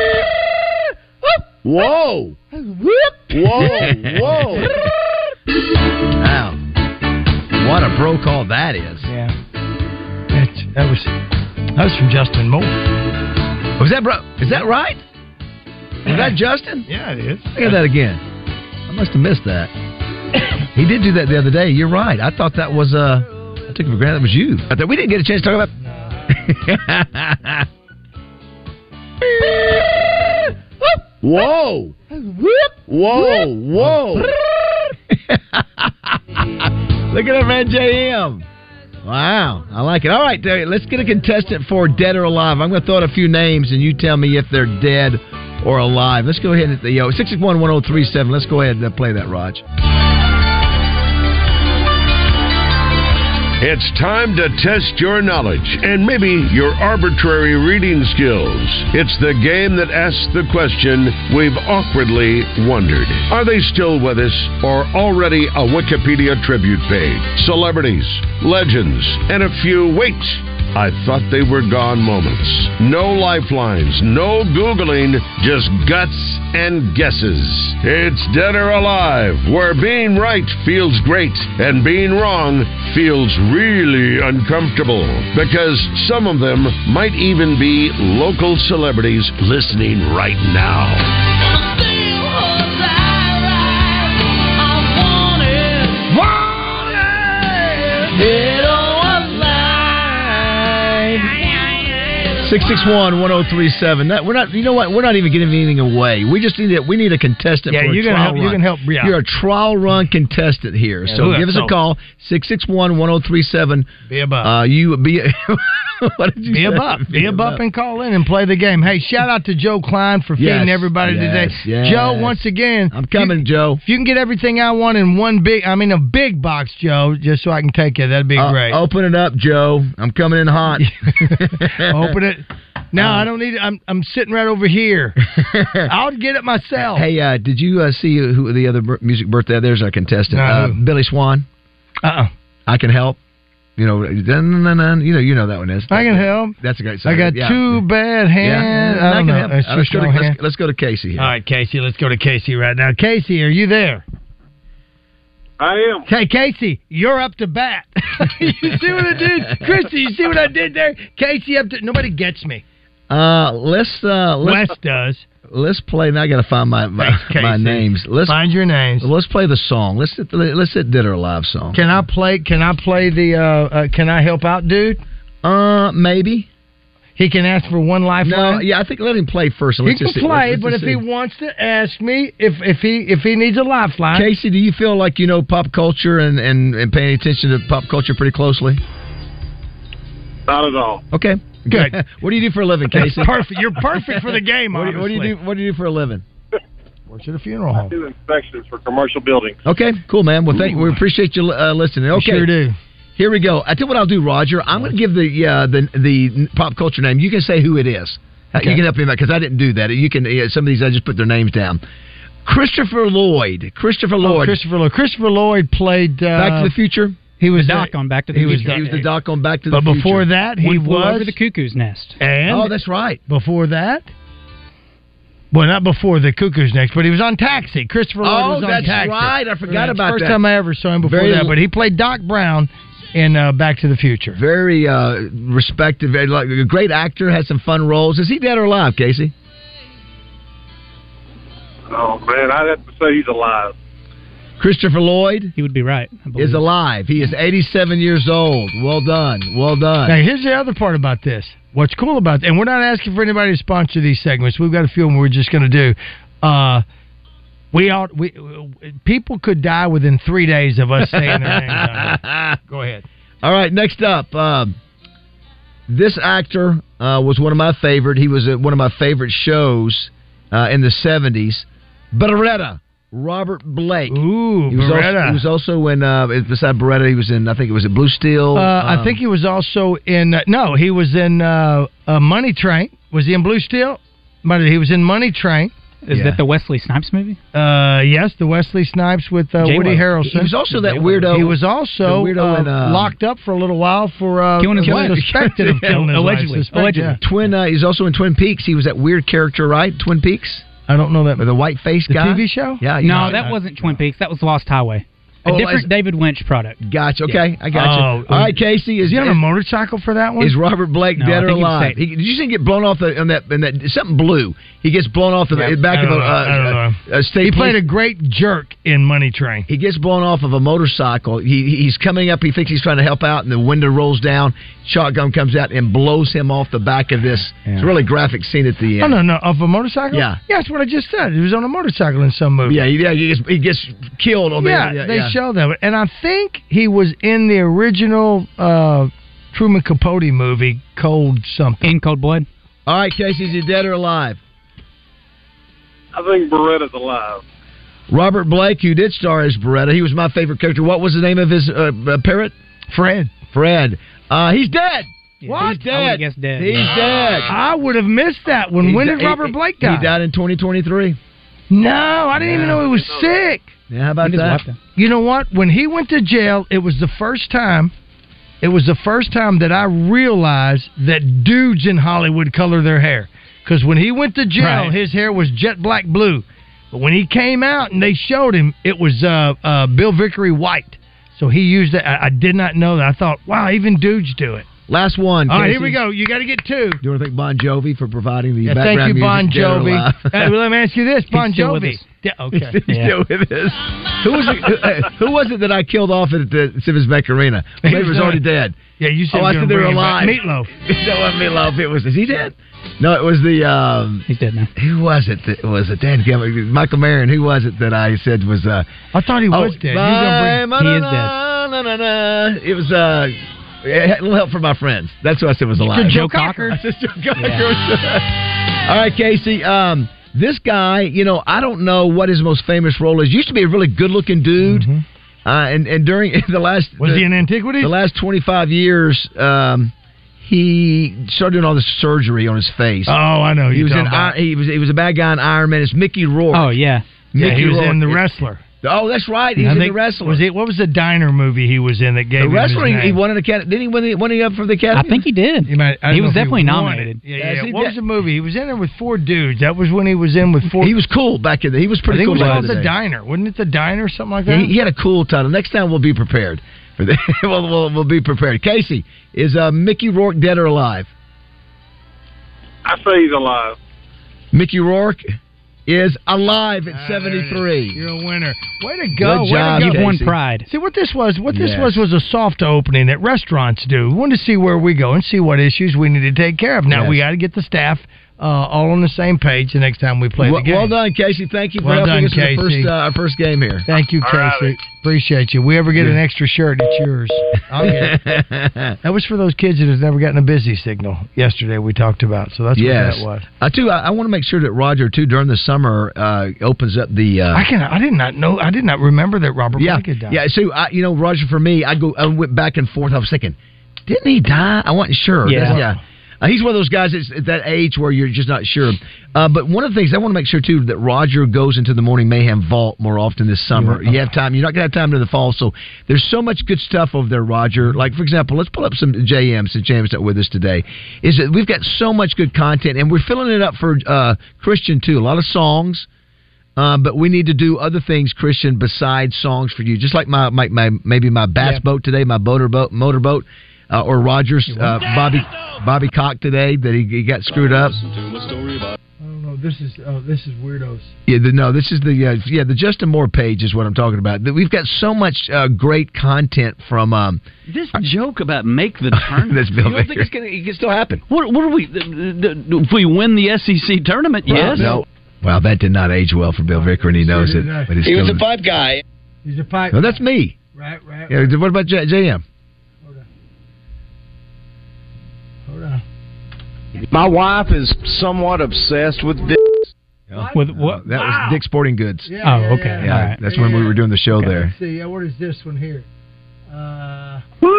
Whoa! Whoa! Whoa! Wow! What a bro call that is! Yeah, that, that was that was from Justin Moore. Was that bro? Is that right? Was that Justin? Yeah, it is. Look at that again. I must have missed that. He did do that the other day. You're right. I thought that was uh. I took it for granted that was you. I thought we didn't get a chance to talk about. Whoa! Whoa! Whoa! Look at our man J M. Wow, I like it. All right, let's get a contestant for Dead or Alive. I'm going to throw out a few names, and you tell me if they're dead or alive. Let's go ahead and yo six six one, one oh three seven. Let's go ahead and play that, Raj. It's time to test your knowledge and maybe your arbitrary reading skills. It's the game that asks the question we've awkwardly wondered. Are they still with us or already a Wikipedia tribute page? Celebrities, legends, and a few, wait, I thought they were gone moments. No lifelines, no Googling, just guts and guesses. It's Dead or Alive, where being right feels great and being wrong feels really uncomfortable. Because some of them might even be local celebrities listening right now. six six one, one oh three seven. That, we're not. You know what? We're not even giving anything away. We just need it. We need a contestant. Yeah, for a you're trial gonna help. Run. You can help. Yeah. You're a trial run contestant here. Yeah, so give us a call six six one, one oh three seven. Be a bup. Uh, you be. A, what did you be say? a bup. Be, be a bup and call in and play the game. Hey, shout out to Joe Klein for yes, feeding everybody yes, today. Yes. Joe, once again, I'm coming, you, Joe. If you can get everything I want in one big, I mean a big box, Joe, just so I can take it, that'd be uh, great. Open it up, Joe. I'm coming in hot. Open it. No, uh, I don't need it. I'm I'm sitting right over here. I'll get it myself. Hey, uh, did you uh, see who the other b- music birthday? There's our contestant, no. uh, Billy Swan. Uh-uh. I Can Help. You know, you know, you know that one is. I Can Help. That's a great song. I got yeah. two bad hands. Yeah. I don't I know. can help. Uh, let's, go to, let's, let's go to Casey here. All right, Casey. Let's go to Casey right now. Casey, are you there? I am. Hey, Casey, you're up to bat. You see what I did? Christy, you see what I did there? Casey up to... Nobody gets me. Uh, let's... Uh, let's Wes does. Let's play... Now I got to find my my, Thanks, my names. Let's Find your names. Let's play the song. Let's hit, let's hit Dead or Alive song. Can I play... Can I play the... Uh, uh, can I help out, dude? Uh, maybe. he can ask for one lifeline? No, yeah, I think let him play first. And He let's can just see- play, let's but if just he see. wants to ask me if if he if he needs a lifeline, Casey, do you feel like you know pop culture and, and, and paying attention to pop culture pretty closely? Not at all. Okay, good. What do you do for a living, Casey? Perfect. You're perfect for the game. What do, you, what do you do? What do you do for a living? Works at a funeral I home. do inspections for commercial buildings. Okay, cool, man. Well, thank we appreciate you uh, listening. Okay, sure do. Here we go. I tell you what I'll do, Roger. I'm going to give the uh, the the pop culture name. You can say who it is. Okay. You can help me out because I didn't do that. You can. Uh, some of these I just put their names down. Christopher Lloyd. Christopher Lloyd. Oh, Christopher Lloyd. Christopher Lloyd played uh, Back to the Future. He was the doc uh, on Back to the he was Future. He was the doc on Back to But the Future. before that, he One Flew was Over the Cuckoo's Nest. And oh, that's right. Before that, well, not before the Cuckoo's Nest, but he was on Taxi. Christopher Lloyd Oh, was on that's Taxi. right. I forgot That's about the first that. time I ever saw him before Very that. l- But he played Doc Brown in uh, Back to the Future. Very uh, respected, very like a great actor. Had some fun roles. Is he dead or alive, Casey? Oh man, I'd have to say he's alive. Christopher Lloyd He would be right. I believe. is alive. He is eighty-seven years old. Well done. Well done. Now, here's the other part about this. What's cool about and we're not asking for anybody to sponsor these segments. We've got a few of them we're just going to do. Uh, we all we people could die within three days of us saying their names. on it. Go ahead. All right, next up. Um, this actor uh, was one of my favorite. He was uh, one of my favorite shows uh, in the seventies. Beretta. Robert Blake. Ooh, he was Beretta. Also, he was also in, uh, beside Beretta, he was in, I think it was at Blue Steel. Uh, um, I think he was also in, uh, no, he was in uh, uh, Money Train. Was he in Blue Steel? But he was in Money Train. Is Yeah. that the Wesley Snipes movie? Uh, yes, the Wesley Snipes with uh, J-Lo. Woody Harrelson. He was also that weirdo. He was also the weirdo uh, in, uh, locked up for a little while for uh, Killing his wife. suspected of killing his Allegedly. wife. Suspected, Allegedly. yeah. Twin. Uh, he's also in Twin Peaks. He was that weird character, right? Twin Peaks I don't know that. with the white face The guy. T V show? Yeah. you No, know. that wasn't Twin Peaks. That was Lost Highway. A Oh, different as- David Lynch product. Gotcha. Okay, I got Oh, you. All right, Casey, is Is he on a motorcycle for that one? Is Robert Blake No, I dead or think he was alive? safe. He, did you see him get blown off the on that in that something blue? He gets blown off the Yeah, back I of a, don't know. uh, I don't know. a, a state. He played police- a great jerk in Money Train. He gets blown off of a motorcycle. He he's coming up. He thinks he's trying to help out, and the window rolls down. Shotgun comes out and blows him off the back of this. Yeah. It's a really graphic scene at the Oh, end. no, no, off a motorcycle? Yeah. Yeah, that's what I just said. He was on a motorcycle in some movie. Yeah, he, yeah, he gets, he gets killed on Yeah, the. they show that. And I think he was in the original uh, Truman Capote movie, Cold something. In Cold Blood. All right, Casey, is he dead or alive? I think Beretta's alive. Robert Blake, who did star as Beretta, he was my favorite character. What was the name of his uh, uh, parrot? Fred. Fred. Uh, he's dead. What? He's dead. I would guess dead. He's dead. I would have missed that one. He's when di- did Robert he- Blake die? He died in twenty twenty-three. No, I didn't even know he was sick. Yeah, how about When did that? his wife die? You know what? When he went to jail, it was the first time. It was the first time that I realized that dudes in Hollywood color their hair. Because when he went to jail, Right. his hair was jet black blue. But when he came out and they showed him, it was uh, uh, Bill Vickery white. So he used it. I, I did not know that. I thought, wow, even dudes do it. Last one. All right, Casey. here we go. You got to get two. Do you want to thank Bon Jovi for providing the Yeah, background thank you, Bon music? Dead or Jovi. alive? Hey, well, let me ask you this, Bon still with Jovi. us. Yeah, okay. He's Yeah. still with us. Who was it? Who, uh, who was it that I killed off at the Civis Bank Arena? Maybe it was already dead. Yeah, you said Oh, I you were said they were bringing back alive. Meatloaf. That wasn't Meatloaf. It was. Is he dead? No, it was the. Um, He's dead now. who was it? That was it? Dan Gilbert, Michael Maron. Who was it that I said was? Uh, I thought he was oh, dead. You gonna bring- He is dead. Na, na, na. It was. Uh, a little help from my friends. That's who I said was alive. Joe Cocker. I said Joe Cocker. All right, Casey. Um, this guy, you know, I don't know what his most famous role is. Used to be a really good-looking dude, Mhm. uh, and and during the last Was the, he in Antiquities? the last twenty-five years, um, he started doing all this surgery on his face. Oh, I know. he He was in. about. Ir- He was. He was a bad guy in Iron Man. It's Mickey Rourke. Oh, yeah. Yeah, Mickey he was Rourke. in The Wrestler. Oh, that's right. He's I in think- the Wrestler. Was it? What was the diner movie he was in that gave the him his Wrestler? He, name? he won an Academy. Didn't he win the, won he up for the I Academy? think he did. He, might, I don't He know was if definitely won nominated. it. Yeah, Yes, yeah. he What did. was the movie? He was in there with four dudes. That was when he was in with four. He was cool back in the. He was I pretty think cool it was back called in the The day. Diner. Wasn't it The Diner or something like Yeah, that? he, he had a cool title. Next time we'll be prepared for that. we'll, we'll, we'll be prepared. Casey, is uh, Mickey Rourke dead or alive? I say he's alive. Mickey Rourke. is alive at seventy-three. You're a winner. Way to go. Good job, Way to go. You've won pride. See, what this was, what this Yes. was, was a soft opening that restaurants do. We wanted to see where we go and see what issues we need to take care of. Now, Yes. we got to get the staff uh, all on the same page the next time we play Well, the game. well done, Casey. Thank you for Well helping done, us in the Casey. first, uh, our first game here. Thank you, All Casey. right. Appreciate you. We ever get an extra shirt, it's yours. I'll get it. That was for those kids that have never gotten a busy signal yesterday we talked about. So that's yes. what that was. Uh, too, I, I want to make sure that Roger, too, during the summer, uh, opens up the... Uh, I can. I did not know. I did not remember that Robert yeah, Blake had died. yeah. So, I, you know, Roger, for me, I go, I went back and forth. I was thinking, didn't he die? I wasn't sure. Yeah. That's- yeah. Uh, he's one of those guys that's at that age where you're just not sure. Uh, but one of the things I want to make sure, too, that Roger goes into the Morning Mayhem vault more often this summer. Yeah. You have time. You're not going to have time in the fall. So there's so much good stuff over there, Roger. Like, for example, let's pull up some J M since J M's not with us today. Is that we've got so much good content, and we're filling it up for uh, Christian, too. A lot of songs. Uh, but we need to do other things, Christian, besides songs for you. Just like my, my, my maybe my bass Yeah. boat today, my motor boat, motorboat. Uh, or Rogers, uh, Bobby Bobby Cock today that he, he got screwed up. I don't know. This is oh, this is weirdos. Yeah, the, no, this is the uh, yeah the Justin Moore page is what I'm talking about. We've got so much uh, great content from. Um, This joke about make the tournament. That's Bill you don't Baker. think it's gonna, it can still happen? What, what are we? If we win the S E C tournament, yes. No. Well, that did not age well for Bill Vicker, and he knows Sure it. did not. But he's He was still, a pipe guy. He's a pipe. No, that's me. Right, right. Yeah. right. What about J- JM? Hold on. My wife is somewhat obsessed with dicks. With what? That was Dick Sporting Goods. Yeah, Oh, yeah, okay. yeah. Yeah, All right. that's when we were doing the show Okay, there. let's see, uh, what is this one here? Uh,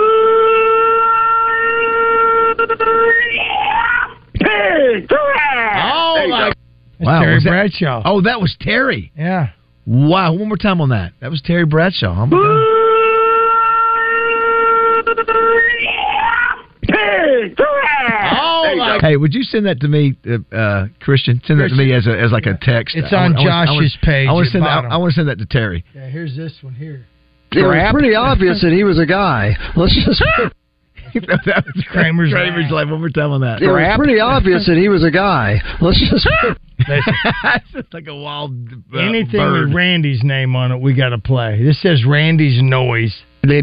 Oh my! That's Wow, Terry was that- Bradshaw. Oh, that was Terry. Yeah. Wow, one more time on that. That was Terry Bradshaw. Oh my God. Oh my! Hey, would you send that to me, uh, uh, Christian? Send that to me as a as like a text. It's I on wanna- I wanna- Josh's page I want at to send. I, bottom. I want to send that to Terry. Yeah, here's this one here. It was pretty obvious that he was a guy. Let's just. That was Kramer's Kramer's like one more time on that. It was pretty obvious that he was a guy. Let's just. That's just like a wild uh, Anything bird. with Randy's name on it, we got to play. This says Randy's Noise.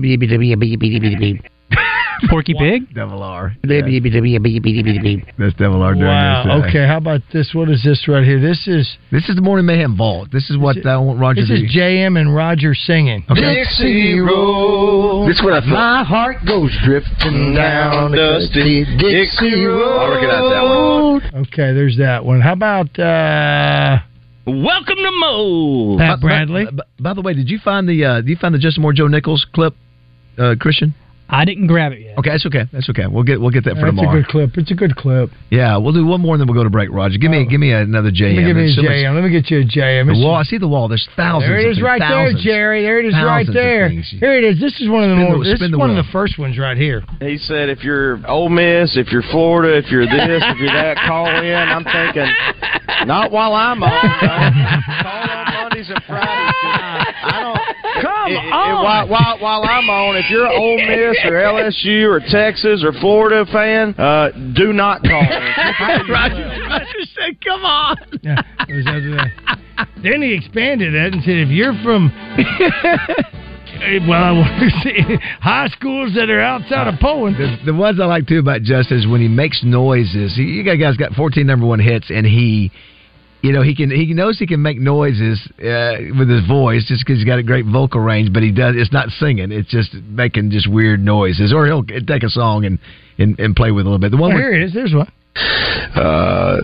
Porky Pig? Double R. That's That's Double R doing Wow. this. uh, Okay, how about this? What is this right here? This is This is the Morning Mayhem Vault. This is what I want Roger this to is do. J M and Roger singing. Okay. Dixie Road. This is what I thought. My heart goes drifting down dusty Dixie Road. I'll recognize that one. Okay, there's that one. How about uh, Welcome to Mo. Pat By- Bradley? By, by, by the way, did you find the uh, did you find the Justin Moore Joe Nichols clip, uh, Christian? I didn't grab it yet. Okay, that's okay. That's okay. We'll get we'll get that for That's tomorrow. a good clip. It's a good clip. Yeah, we'll do one more and then we'll go to break. Roger, give me give me another J M. Let me give you a There's so much- J M. Let me get you a J M. The It's- wall. I see the wall. There's thousands. There it of is things, right thousands. there, Jerry. There it is right Thousands of there. things. Here it is. This is one of the Spin the- more, this spin is the one of wheel. the first ones right here. He said, if you're Ole Miss, if you're Florida, if you're this, if you're that, call in. I'm thinking, not while I'm on. though. Call on Mondays and Fridays. I don't. Come it, it, on. while, while, while I'm on, if you're Ole Miss or L S U or Texas or Florida fan, uh, do not call in. Roger, Roger said, "Come on." Yeah, it was other than- then he expanded it and said, if you're from, well, I want to see high schools that are outside of Poland. The, the ones I like too about Justin is when he makes noises. He, you got guys got fourteen number one hits, and he, you know, he can he knows he can make noises uh, with his voice just because he's got a great vocal range. But he does it's not singing; it's just making just weird noises. Or he'll take a song and and, and play with it a little bit. The one Oh, where- here it is. There's one. Uh,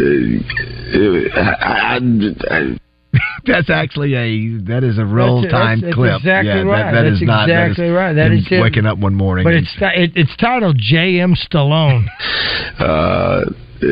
I, I, I, that's actually a that is a real That's it. time That's- that's clip. exactly yeah, right. That, that That's is not exactly that is right. That him is him. waking up one morning. But and- it's ti- it, it's titled J M Stallone. uh,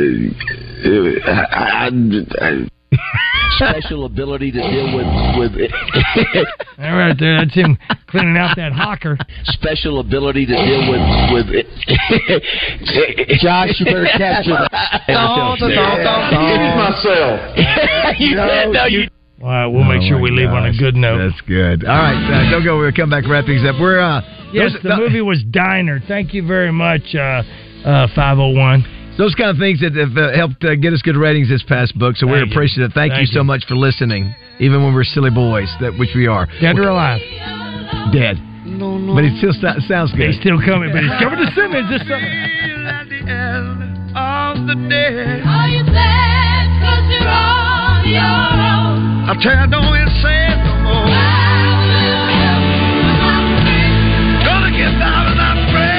I, I, I Special ability to deal with with All right, there. That's him cleaning out that hawker. special ability to deal with with Josh, you better capture that. Don't, don't, don't, don't. myself. you did, no, you. All right, we'll make Oh, sure my we leave on a gosh. good note. That's good. All right, uh, don't go. We'll come back and wrap things up. We're uh, Yes, those- the movie was Diner. Thank you very much, uh, uh, five oh one. those kind of things that have uh, helped uh, get us good ratings this past book. So we're Thank appreciative. Thank, Thank you so you. much for listening, even when we're silly boys, that which we are. Dead or alive? Dead. No, no. But it still st- sounds good. He's still coming, but he's coming to Simmons this summer. At the end of the day. Are you sad 'cause you're on your own? I tell you, don't get sad no more. Gonna get down and I pray.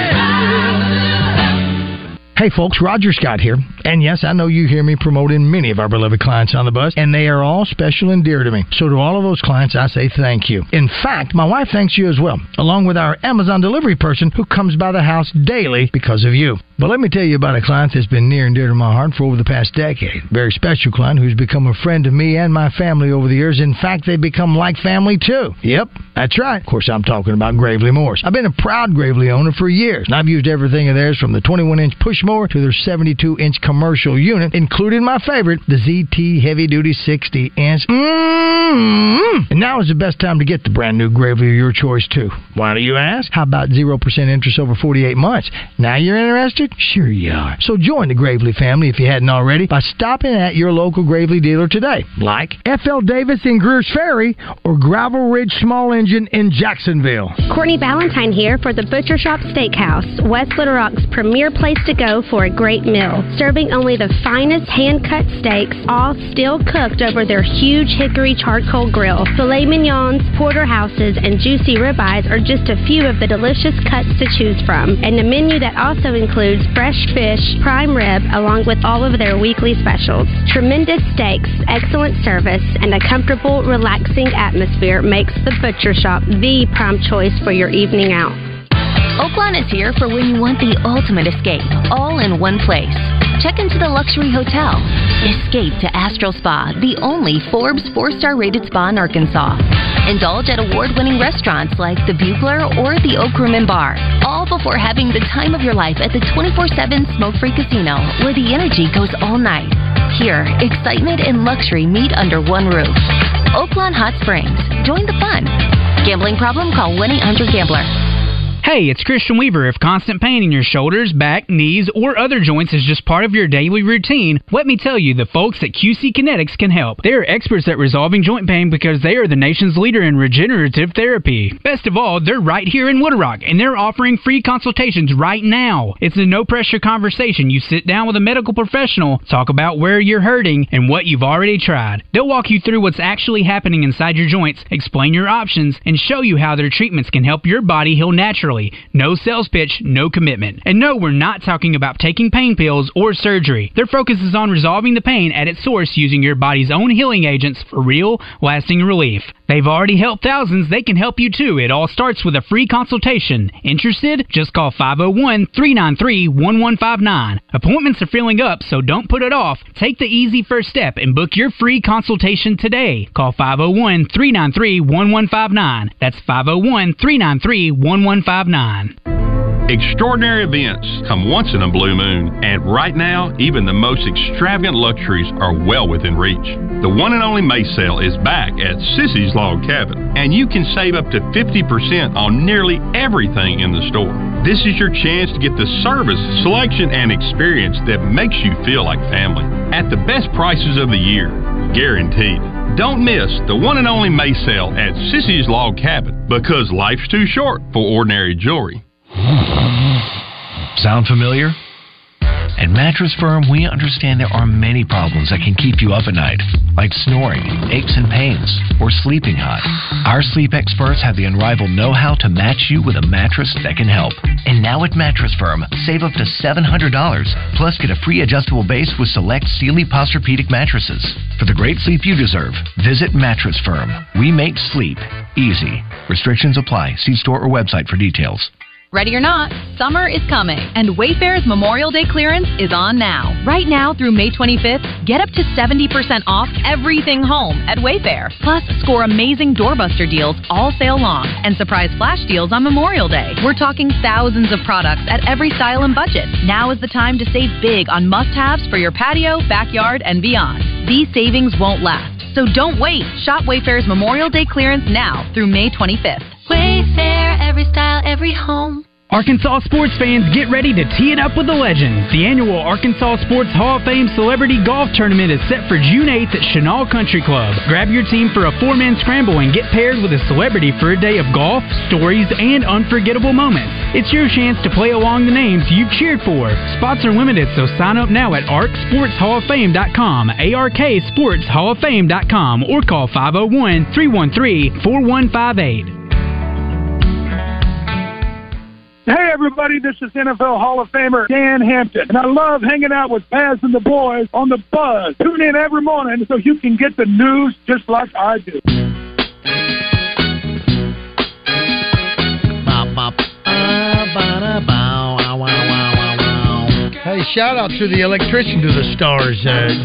Hey folks, Roger Scott here. And yes, I know you hear me promoting many of our beloved clients on the bus, and they are all special and dear to me. So to all of those clients, I say thank you. In fact, my wife thanks you as well, along with our Amazon delivery person who comes by the house daily because of you. But let me tell you about a client that's been near and dear to my heart for over the past decade. Very special client who's become a friend to me and my family over the years. In fact, they've become like family too. Yep, that's right. Of course, I'm talking about Gravely Mowers. I've been a proud Gravely owner for years, and I've used everything of theirs from the twenty-one inch push mower to their seventy-two inch commercial unit, including my favorite, the Z T Heavy Duty sixty inch. Mm-hmm. And now is the best time to get the brand new Gravely of your choice too. Why do you ask? How about zero percent interest over forty-eight months? Now you're interested? Sure you are. So join the Gravely family if you hadn't already by stopping at your local Gravely dealer today, like F L Davis in Greer's Ferry or Gravel Ridge Small Engine in Jacksonville. Courtney Ballantyne here for the Butcher Shop Steakhouse, West Little Rock's premier place to go for a great meal. Serving only the finest hand-cut steaks, all still cooked over their huge hickory charcoal grill. Filet mignons, porterhouses, and juicy ribeyes are just a few of the delicious cuts to choose from. And a menu that also includes fresh fish, prime rib, along with all of their weekly specials. Tremendous steaks, excellent service, and a comfortable, relaxing atmosphere makes the Butcher Shop the prime choice for your evening out. Oaklawn is here for when you want the ultimate escape, all in one place. Check into the luxury hotel. Escape to Astral Spa, the only Forbes four-star rated spa in Arkansas. Indulge at award-winning restaurants like the Bugler or the Oak Room and Bar, all before having the time of your life at the twenty-four seven smoke-free casino, where the energy goes all night. Here, excitement and luxury meet under one roof. Oaklawn Hot Springs. Join the fun. Gambling problem? Call one eight hundred gambler. Hey, it's Christian Weaver. If constant pain in your shoulders, back, knees, or other joints is just part of your daily routine, let me tell you, the folks at Q C Kinetics can help. They are experts at resolving joint pain because they are the nation's leader in regenerative therapy. Best of all, they're right here in Wood Rock, and they're offering free consultations right now. It's a no-pressure conversation. You sit down with a medical professional, talk about where you're hurting and what you've already tried. They'll walk you through what's actually happening inside your joints, explain your options, and show you how their treatments can help your body heal naturally. No sales pitch, no commitment. And no, we're not talking about taking pain pills or surgery. Their focus is on resolving the pain at its source using your body's own healing agents for real, lasting relief. They've already helped thousands. They can help you too. It all starts with a free consultation. Interested? Just call five oh one, three nine three, one one five nine. Appointments are filling up, so don't put it off. Take the easy first step and book your free consultation today. Call five oh one, three nine three, one one five nine. That's five oh one, three nine three, one one five nine. Extraordinary events come once in a blue moon, and right now, even the most extravagant luxuries are well within reach. The one and only May sale is back at Sissy's Log Cabin, and you can save up to fifty percent on nearly everything in the store. This is your chance to get the service, selection, and experience that makes you feel like family at the best prices of the year, guaranteed. Don't miss the one and only May sale at Sissy's Log Cabin, because life's too short for ordinary jewelry. Sound familiar? At Mattress Firm, we understand there are many problems that can keep you up at night, like snoring, aches and pains, or sleeping hot. Our sleep experts have the unrivaled know-how to match you with a mattress that can help. And now at Mattress Firm, save up to seven hundred dollars, plus get a free adjustable base with select Sealy Posturepedic mattresses. For the great sleep you deserve, visit Mattress Firm. We make sleep easy. Restrictions apply. See store or website for details. Ready or not, summer is coming, and Wayfair's Memorial Day clearance is on now. Right now through May twenty-fifth, get up to seventy percent off everything home at Wayfair. Plus, score amazing doorbuster deals all sale long and surprise flash deals on Memorial Day. We're talking thousands of products at every style and budget. Now is the time to save big on must-haves for your patio, backyard, and beyond. These savings won't last, so don't wait. Shop Wayfair's Memorial Day clearance now through May twenty-fifth. Wayfair, every style, every home. Arkansas sports fans, get ready to tee it up with the legends. The annual Arkansas Sports Hall of Fame Celebrity Golf Tournament is set for June eighth at Chenal Country Club. Grab your team for a four-man scramble and get paired with a celebrity for a day of golf, stories, and unforgettable moments. It's your chance to play along the names you've cheered for. Spots are limited, so sign up now at arc sports hall of fame dot com, A R K sports hall of fame dot com, or call five oh one, three one three, four one five eight. Hey, everybody, this is N F L Hall of Famer Dan Hampton, and I love hanging out with Paz and the boys on The Buzz. Tune in every morning so you can get the news just like I do. Hey, shout out to the electrician to the stars,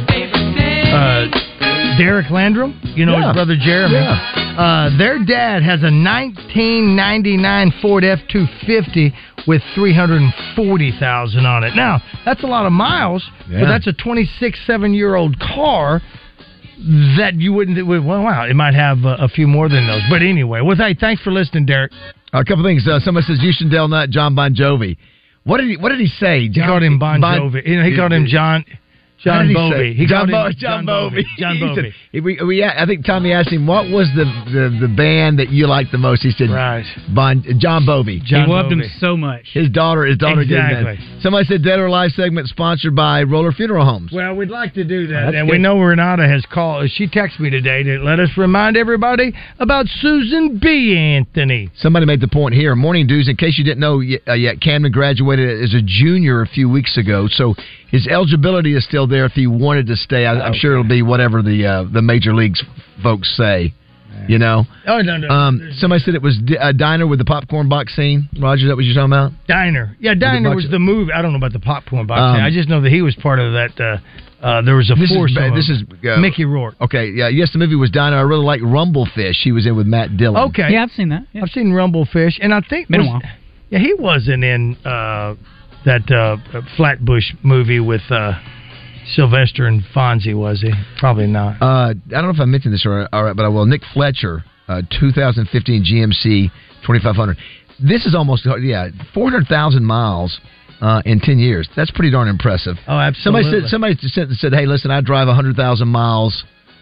uh, uh, Derek Landrum, you know, Yeah. his brother Jeremy. Yeah. Uh, their dad has a nineteen ninety-nine Ford F two fifty with three hundred forty thousand on it. Now, that's a lot of miles, Yeah. but that's a twenty-six, seven-year-old car that you wouldn't, well, wow, it might have a, a few more than those. But anyway, well, hey, thanks for listening, Derek. A couple things. Uh, somebody says, Houston Dale Nut, John Bon Jovi. What did he What did he say? He called him Bon Jovi. You know, he called him John... How John did he Bovey. say? He John, called Bo- him John Bovey. John He Bovey. said- we, we, I think Tommy asked him, what was the, the, the band that you liked the most? He said, right. bon, John Bovey. He loved him so much. His daughter, his daughter gave him Exactly. that. Somebody said Dead or Alive segment sponsored by Roller Funeral Homes. Well, we'd like to do that. That's and good. we know Renata has called. She texted me today to let us remind everybody about Susan B. Anthony. Somebody made the point here. Morning Dews, in case you didn't know yet, uh, yet Camden graduated as a junior a few weeks ago, so his eligibility is still there if he wanted to stay. I, I'm sure it'll be whatever the uh, the major leagues folks say. You know? Oh, no, no. Um, somebody said it was D- a diner with the popcorn box scene. Roger, that what you're talking about? Diner. Yeah, Diner was the movie. I don't know about the popcorn box. Um, I just know that he was part of that. Uh, uh, there was a This force is, of ba- them. this is uh, Mickey Rourke. Okay, yeah, yes, the movie was Diner. I really like Rumblefish. He was in with Matt Dillon. Okay. Yeah, I've seen that. Yeah. I've seen Rumblefish, and I think Been a was- while. Yeah, he wasn't in uh, that uh, Flatbush movie with uh, Sylvester and Fonzie, was he? Probably not. Uh, I don't know if I mentioned this or all right, but I will. Nick Fletcher, uh, twenty fifteen G M C twenty-five hundred. This is almost yeah, four hundred thousand miles uh, in ten years. That's pretty darn impressive. Oh, absolutely. Somebody said, somebody said, said, "Hey, listen, I drive one hundred thousand miles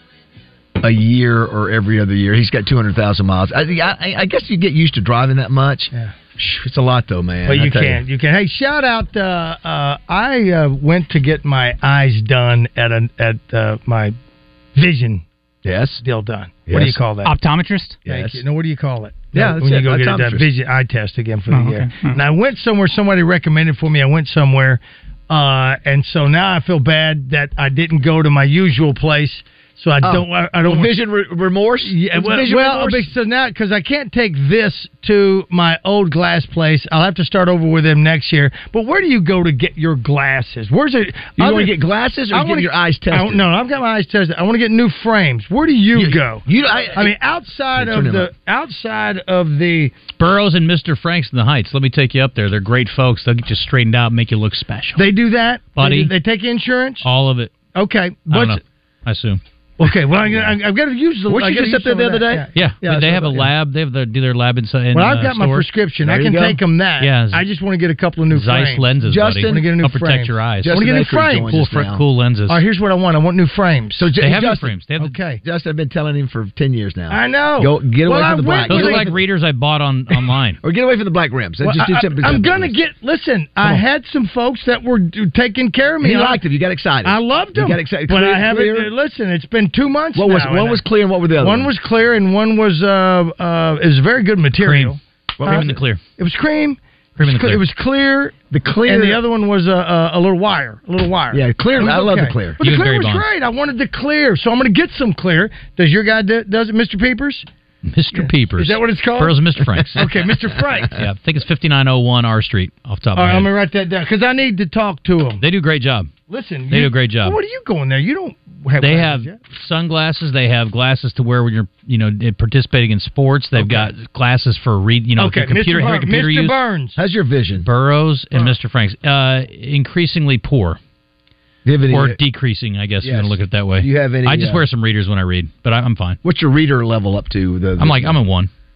a year or every other year." He's got two hundred thousand miles. I, I, I guess you get used to driving that much. Yeah. It's a lot, though, man. But I you tell can, you can. Hey, shout out! Uh, uh, I uh, went to get my eyes done at a at uh, my vision. Yes, deal done. What do you Yes. call that? Optometrist? Thank Yes. you. No, what do you call it? Yeah, No, that's when you it, go get it done, optometrist. vision eye test again for Oh, the year. okay. Hmm. And I went somewhere. Somebody recommended for me. I went somewhere, uh, and so now I feel bad that I didn't go to my usual place. So I Oh. don't. I, I don't. Well, vision re- remorse. Yeah, It's well, vision well remorse? so now because I can't take this to my old glass place, I'll have to start over with them next year. But where do you go to get your glasses? Where's it? You other- want to get glasses or I you wanna- get your eyes tested? I don't- no, I've got my eyes tested. I want to get new frames. Where do you, You- go? you- I- I mean, outside Yeah, of turn the them up. outside of the Burroughs and Mister Franks in the Heights. Let me take you up there. They're great folks. They'll get you straightened out, make you look special. they do that, Buddy. They, they take insurance. All of it. Okay, I don't what's know. I assume. okay? Well, I, I, I've got to use the. Weren't I you gotta just use up there some the of other that. day? Yeah, Yeah, they so- have a yeah. lab. They have the, do their lab inside. In, Well, I've uh, got my store. prescription. There I you can go. take them that. Yeah. I just want to get a couple of new Zeiss frames. lenses, Justin, buddy. I wanna get a new Help protect frame. your eyes. I want to get a new Justin frame. Akers Cool, joins fr- us now. cool lenses. All right, here's what I want. I want new frames. So J- they have new Justin, frames. They have the- Okay. Justin, I've been telling him for ten years now. I know. Go get away Well, I from the black. went Those with are a- like readers I bought on online. Or get away from the black rims. Well, just do I, simple- I'm simple gonna rims. get. Listen, I on. had some folks that were do- taking care of me. He I- liked them. You got excited. I loved You them. got excited. But Clear- I haven't. clear? uh, Listen, it's been two months. What was now, one and was I- clear and what were the other One ones? was clear and one was uh uh it was very good material. Cream. What cream in the clear? It was cream. Cream in the It was cl- clear. It was clear. The clear And the other one was a, a, a little wire, a little wire. Yeah, clear. It was I love the okay. clear. But You the and clear Barry was Bonds. great. I wanted the clear, so I'm going to get some clear. Does your guy do, does it, Mister Peepers? Mister Peepers. Is that what it's called? Burroughs and Mister Franks. Okay, Mister Franks. Yeah, I think it's fifty-nine oh one R Street off the top All of right, my I'm head. going to write that down because I need to talk to him. They do a great job. Listen, They you- do a great job. Well, what are you going there? You don't have They glasses have yet. sunglasses. They have glasses to wear when you're, you know, participating in sports. They've got glasses for read, you know, Okay, for computer, Mister heavy Burns. computer Mister use. Burns. How's your vision? Burroughs and Mister Franks, uh, increasingly poor Do you have any, or uh, decreasing. I guess yes. you're gonna look at it that way. Do you have any, I just uh, wear some readers when I read, but I, I'm fine. What's your reader level up to? The, the I'm like I'm a one.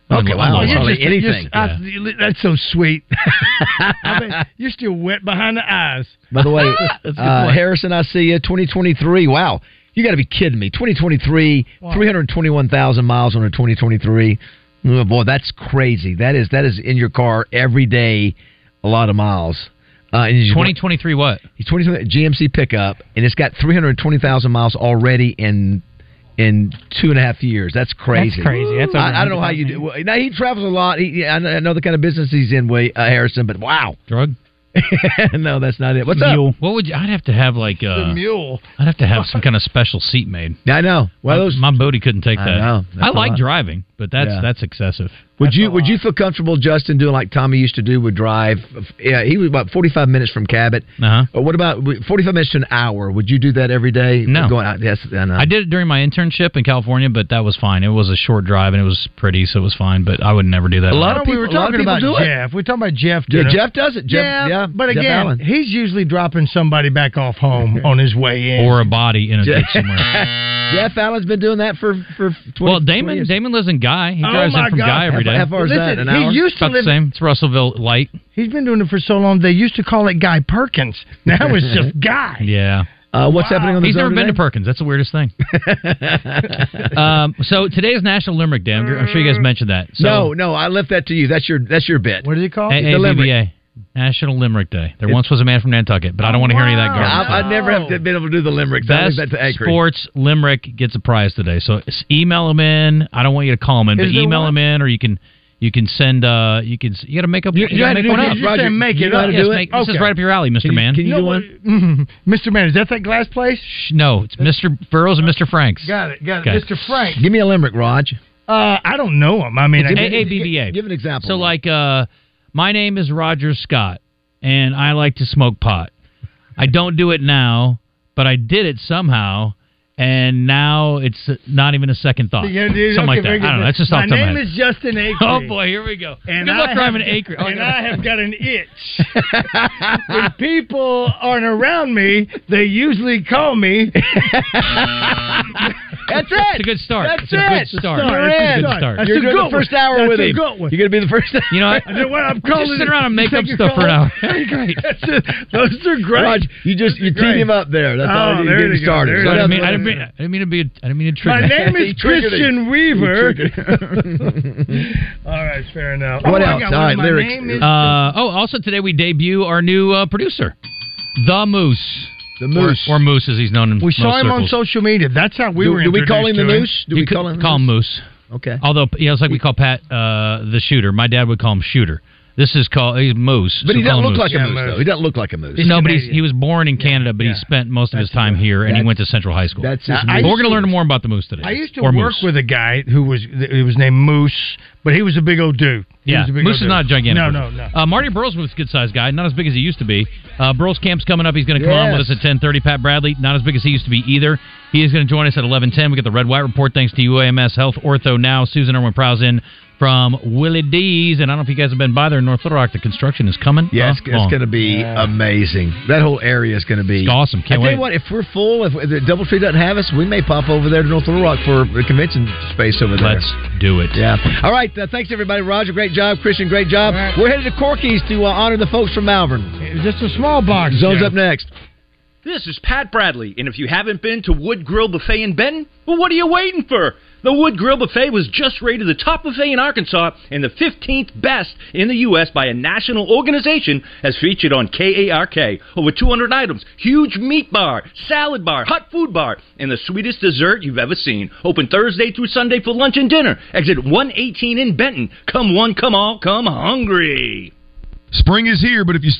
Okay, wow. Oh, you're Hardly just- anything. you're just- I- that's so sweet. I mean, you're still wet behind the eyes. By the way, That's a good uh, point. Harrison, I see you. twenty twenty-three. Wow. You got to be kidding me. twenty twenty-three, Wow. three hundred twenty-one thousand miles on a twenty twenty-three. Oh, boy, that's crazy. That is that is in your car every day, a lot of miles. Uh, and you- twenty twenty-three what? twenty twenty G M C pickup, and it's got three hundred twenty thousand miles already in in two and a half years. That's crazy. That's crazy. That's over I, I don't know how you do. Well, now he travels a lot. He, I know I know the kind of business he's in, Way uh, Harrison. But wow, drug. No, that's not it. What's mule. up? What would you? I'd have to have like uh, The mule. I'd have to have some kind of special seat made. I know. Well, my, those, my booty couldn't take I that. know. That's I a like lot. driving, but that's Yeah. that's excessive. Would you Would you feel comfortable, Justin, doing like Tommy used to do? Would drive? Yeah, he was about forty-five minutes from Cabot. Uh-huh. Or what about forty-five minutes to an hour? Would you do that every day? No. Going out? Yes, I know. I did it during my internship in California, but that was fine. It was a short drive and it was pretty, so it was fine. But I would never do that. A lot of we people- were a lot of talking people about do it. Jeff. We're talking about Jeff. Yeah, doing it. Jeff does it. Jeff, yeah, yeah, but Jeff again, Allen. he's usually dropping somebody back off home on his way in, or a body in a ditch somewhere. Jeff Allen's been doing that for for twenty. Well, twenty Damon years. Damon lives in Guy. He Oh, drives my in from God. Guy every How- day. how far is Listen, that? An he hour? used to About live. the same. It's Russellville light. He's been doing it for so long. They used to call it Guy Perkins. Now it's just Guy. Yeah. Uh, what's happening on the He's zone never been today? to Perkins. That's the weirdest thing. um, so today is National Limerick Day. I'm, I'm sure you guys mentioned that. So, no, no, I left that to you. That's your that's your bit. What is it called? A- The A B B A. Limerick. National Limerick Day. There once was a man from Nantucket, but I don't want to hear any of that Yeah, garbage. I, I never have been able to do the limericks. I leave Best that to Acre. Sports Limerick gets a prize today. So s- email them in. I don't want you to call them in, but Is there email one? them in, or you can you can send. Uh, you can you got to make up. You- you gotta gotta make do one it. up. You just say make you it know how up. to Yes, do it? make- This is Okay. right up your alley, Mister Can you- Man. can you No, do one? mm, Mister Man, is that that glass place? Shh, no, it's Mister Burroughs and Mister Franks. Got it. Got it. Okay. Mister Frank. Give me a limerick, Raj. Uh, I don't know him. I mean, I, A A B B A. Give an example. So, like, uh, my name is Roger Scott, and I like to smoke pot. I don't do it now, but I did it somehow, and now it's not even a second thought. Yeah, dude, Something like okay, that. I very don't know. good. That's just My off the top of name my head. is Justin Acre. Oh, boy, here we go. And Good I luck have- driving an Acre. Oh, and I I have got an itch. When people aren't around me, they usually call me. That's it. It's a good start. That's It's a it. good start. You're It's a in. good start. That's You're a doing good the first one. hour That's with a him. good one. You're going to be the first. You know, I, I know what I'm just calling sit it. around and make You up take your stuff for an call? hour. That'd be great. That's it. Those are great. Raj, you just you Great. teed him up there. That's Oh, all you need there to you get go. started. There So I you didn't that's mean, I what- didn't mean, I didn't mean to be. A, I didn't mean to trigger. My name He is triggered Christian it. Weaver. He triggered All right, fair enough. What Oh, I else? got All one. right, My lyrics. name is- Uh, oh, also today we debut our new uh, producer, The Moose. The Moose. Or, or Moose, as he's known in we most saw him on circles. social media. That's how we do, were do we call him the introduced Moose? Do You we could call him call him Moose. Okay. Although, yeah, it's like we call Pat uh, the Shooter. My dad would call him Shooter. This is called he's Moose. But so he call doesn't him look like Moose. a Yeah, moose, Moose. though. He doesn't look like a moose. He's No, but he's, Canadian. he was born in Canada, but he yeah. spent most of his That's time right. here, and he That's- went to Central High School. That's his Now, moose. I But we're used going to to- learn more about the Moose today. I used to or work Moose. with a guy who was it was named Moose, but he was a big old dude. He Yeah, was a big Moose old is not dude. gigantic. No, no, no. Uh, Marty Burroughs was a good-sized guy, not as big as he used to be. Uh, Burroughs Camp's coming up. He's going to come on with Yes. us at ten thirty. Pat Bradley, not as big as he used to be either. He is going to join us at eleven ten. We get the Red White Report thanks to U A M S Health Ortho Now. Susan Irwin Prowse in from Willie D's. And I don't know if you guys have been by there in North Little Rock. The construction is coming. Yeah, it's, uh, it's long. going to be amazing. That whole area is going to be It's awesome. Can't I tell wait. you what, if we're full, if the Doubletree doesn't have us, we may pop over there to North Little Rock for the convention space over there. Let's do it. Yeah. All right. Uh, thanks, everybody. Roger, great job. Christian, great job. All right. We're headed to Corky's to uh, honor the folks from Malvern. It was just a small box. Zone's Jeff. up next. This is Pat Bradley, and if you haven't been to Wood Grill Buffet in Benton, well, what are you waiting for? The Wood Grill Buffet was just rated the top buffet in Arkansas and the fifteenth best in the U S by a national organization as featured on K A R K. Over two hundred items, huge meat bar, salad bar, hot food bar, and the sweetest dessert you've ever seen. Open Thursday through Sunday for lunch and dinner. Exit one eighteen in Benton. Come one, come all, come hungry. Spring is here, but if you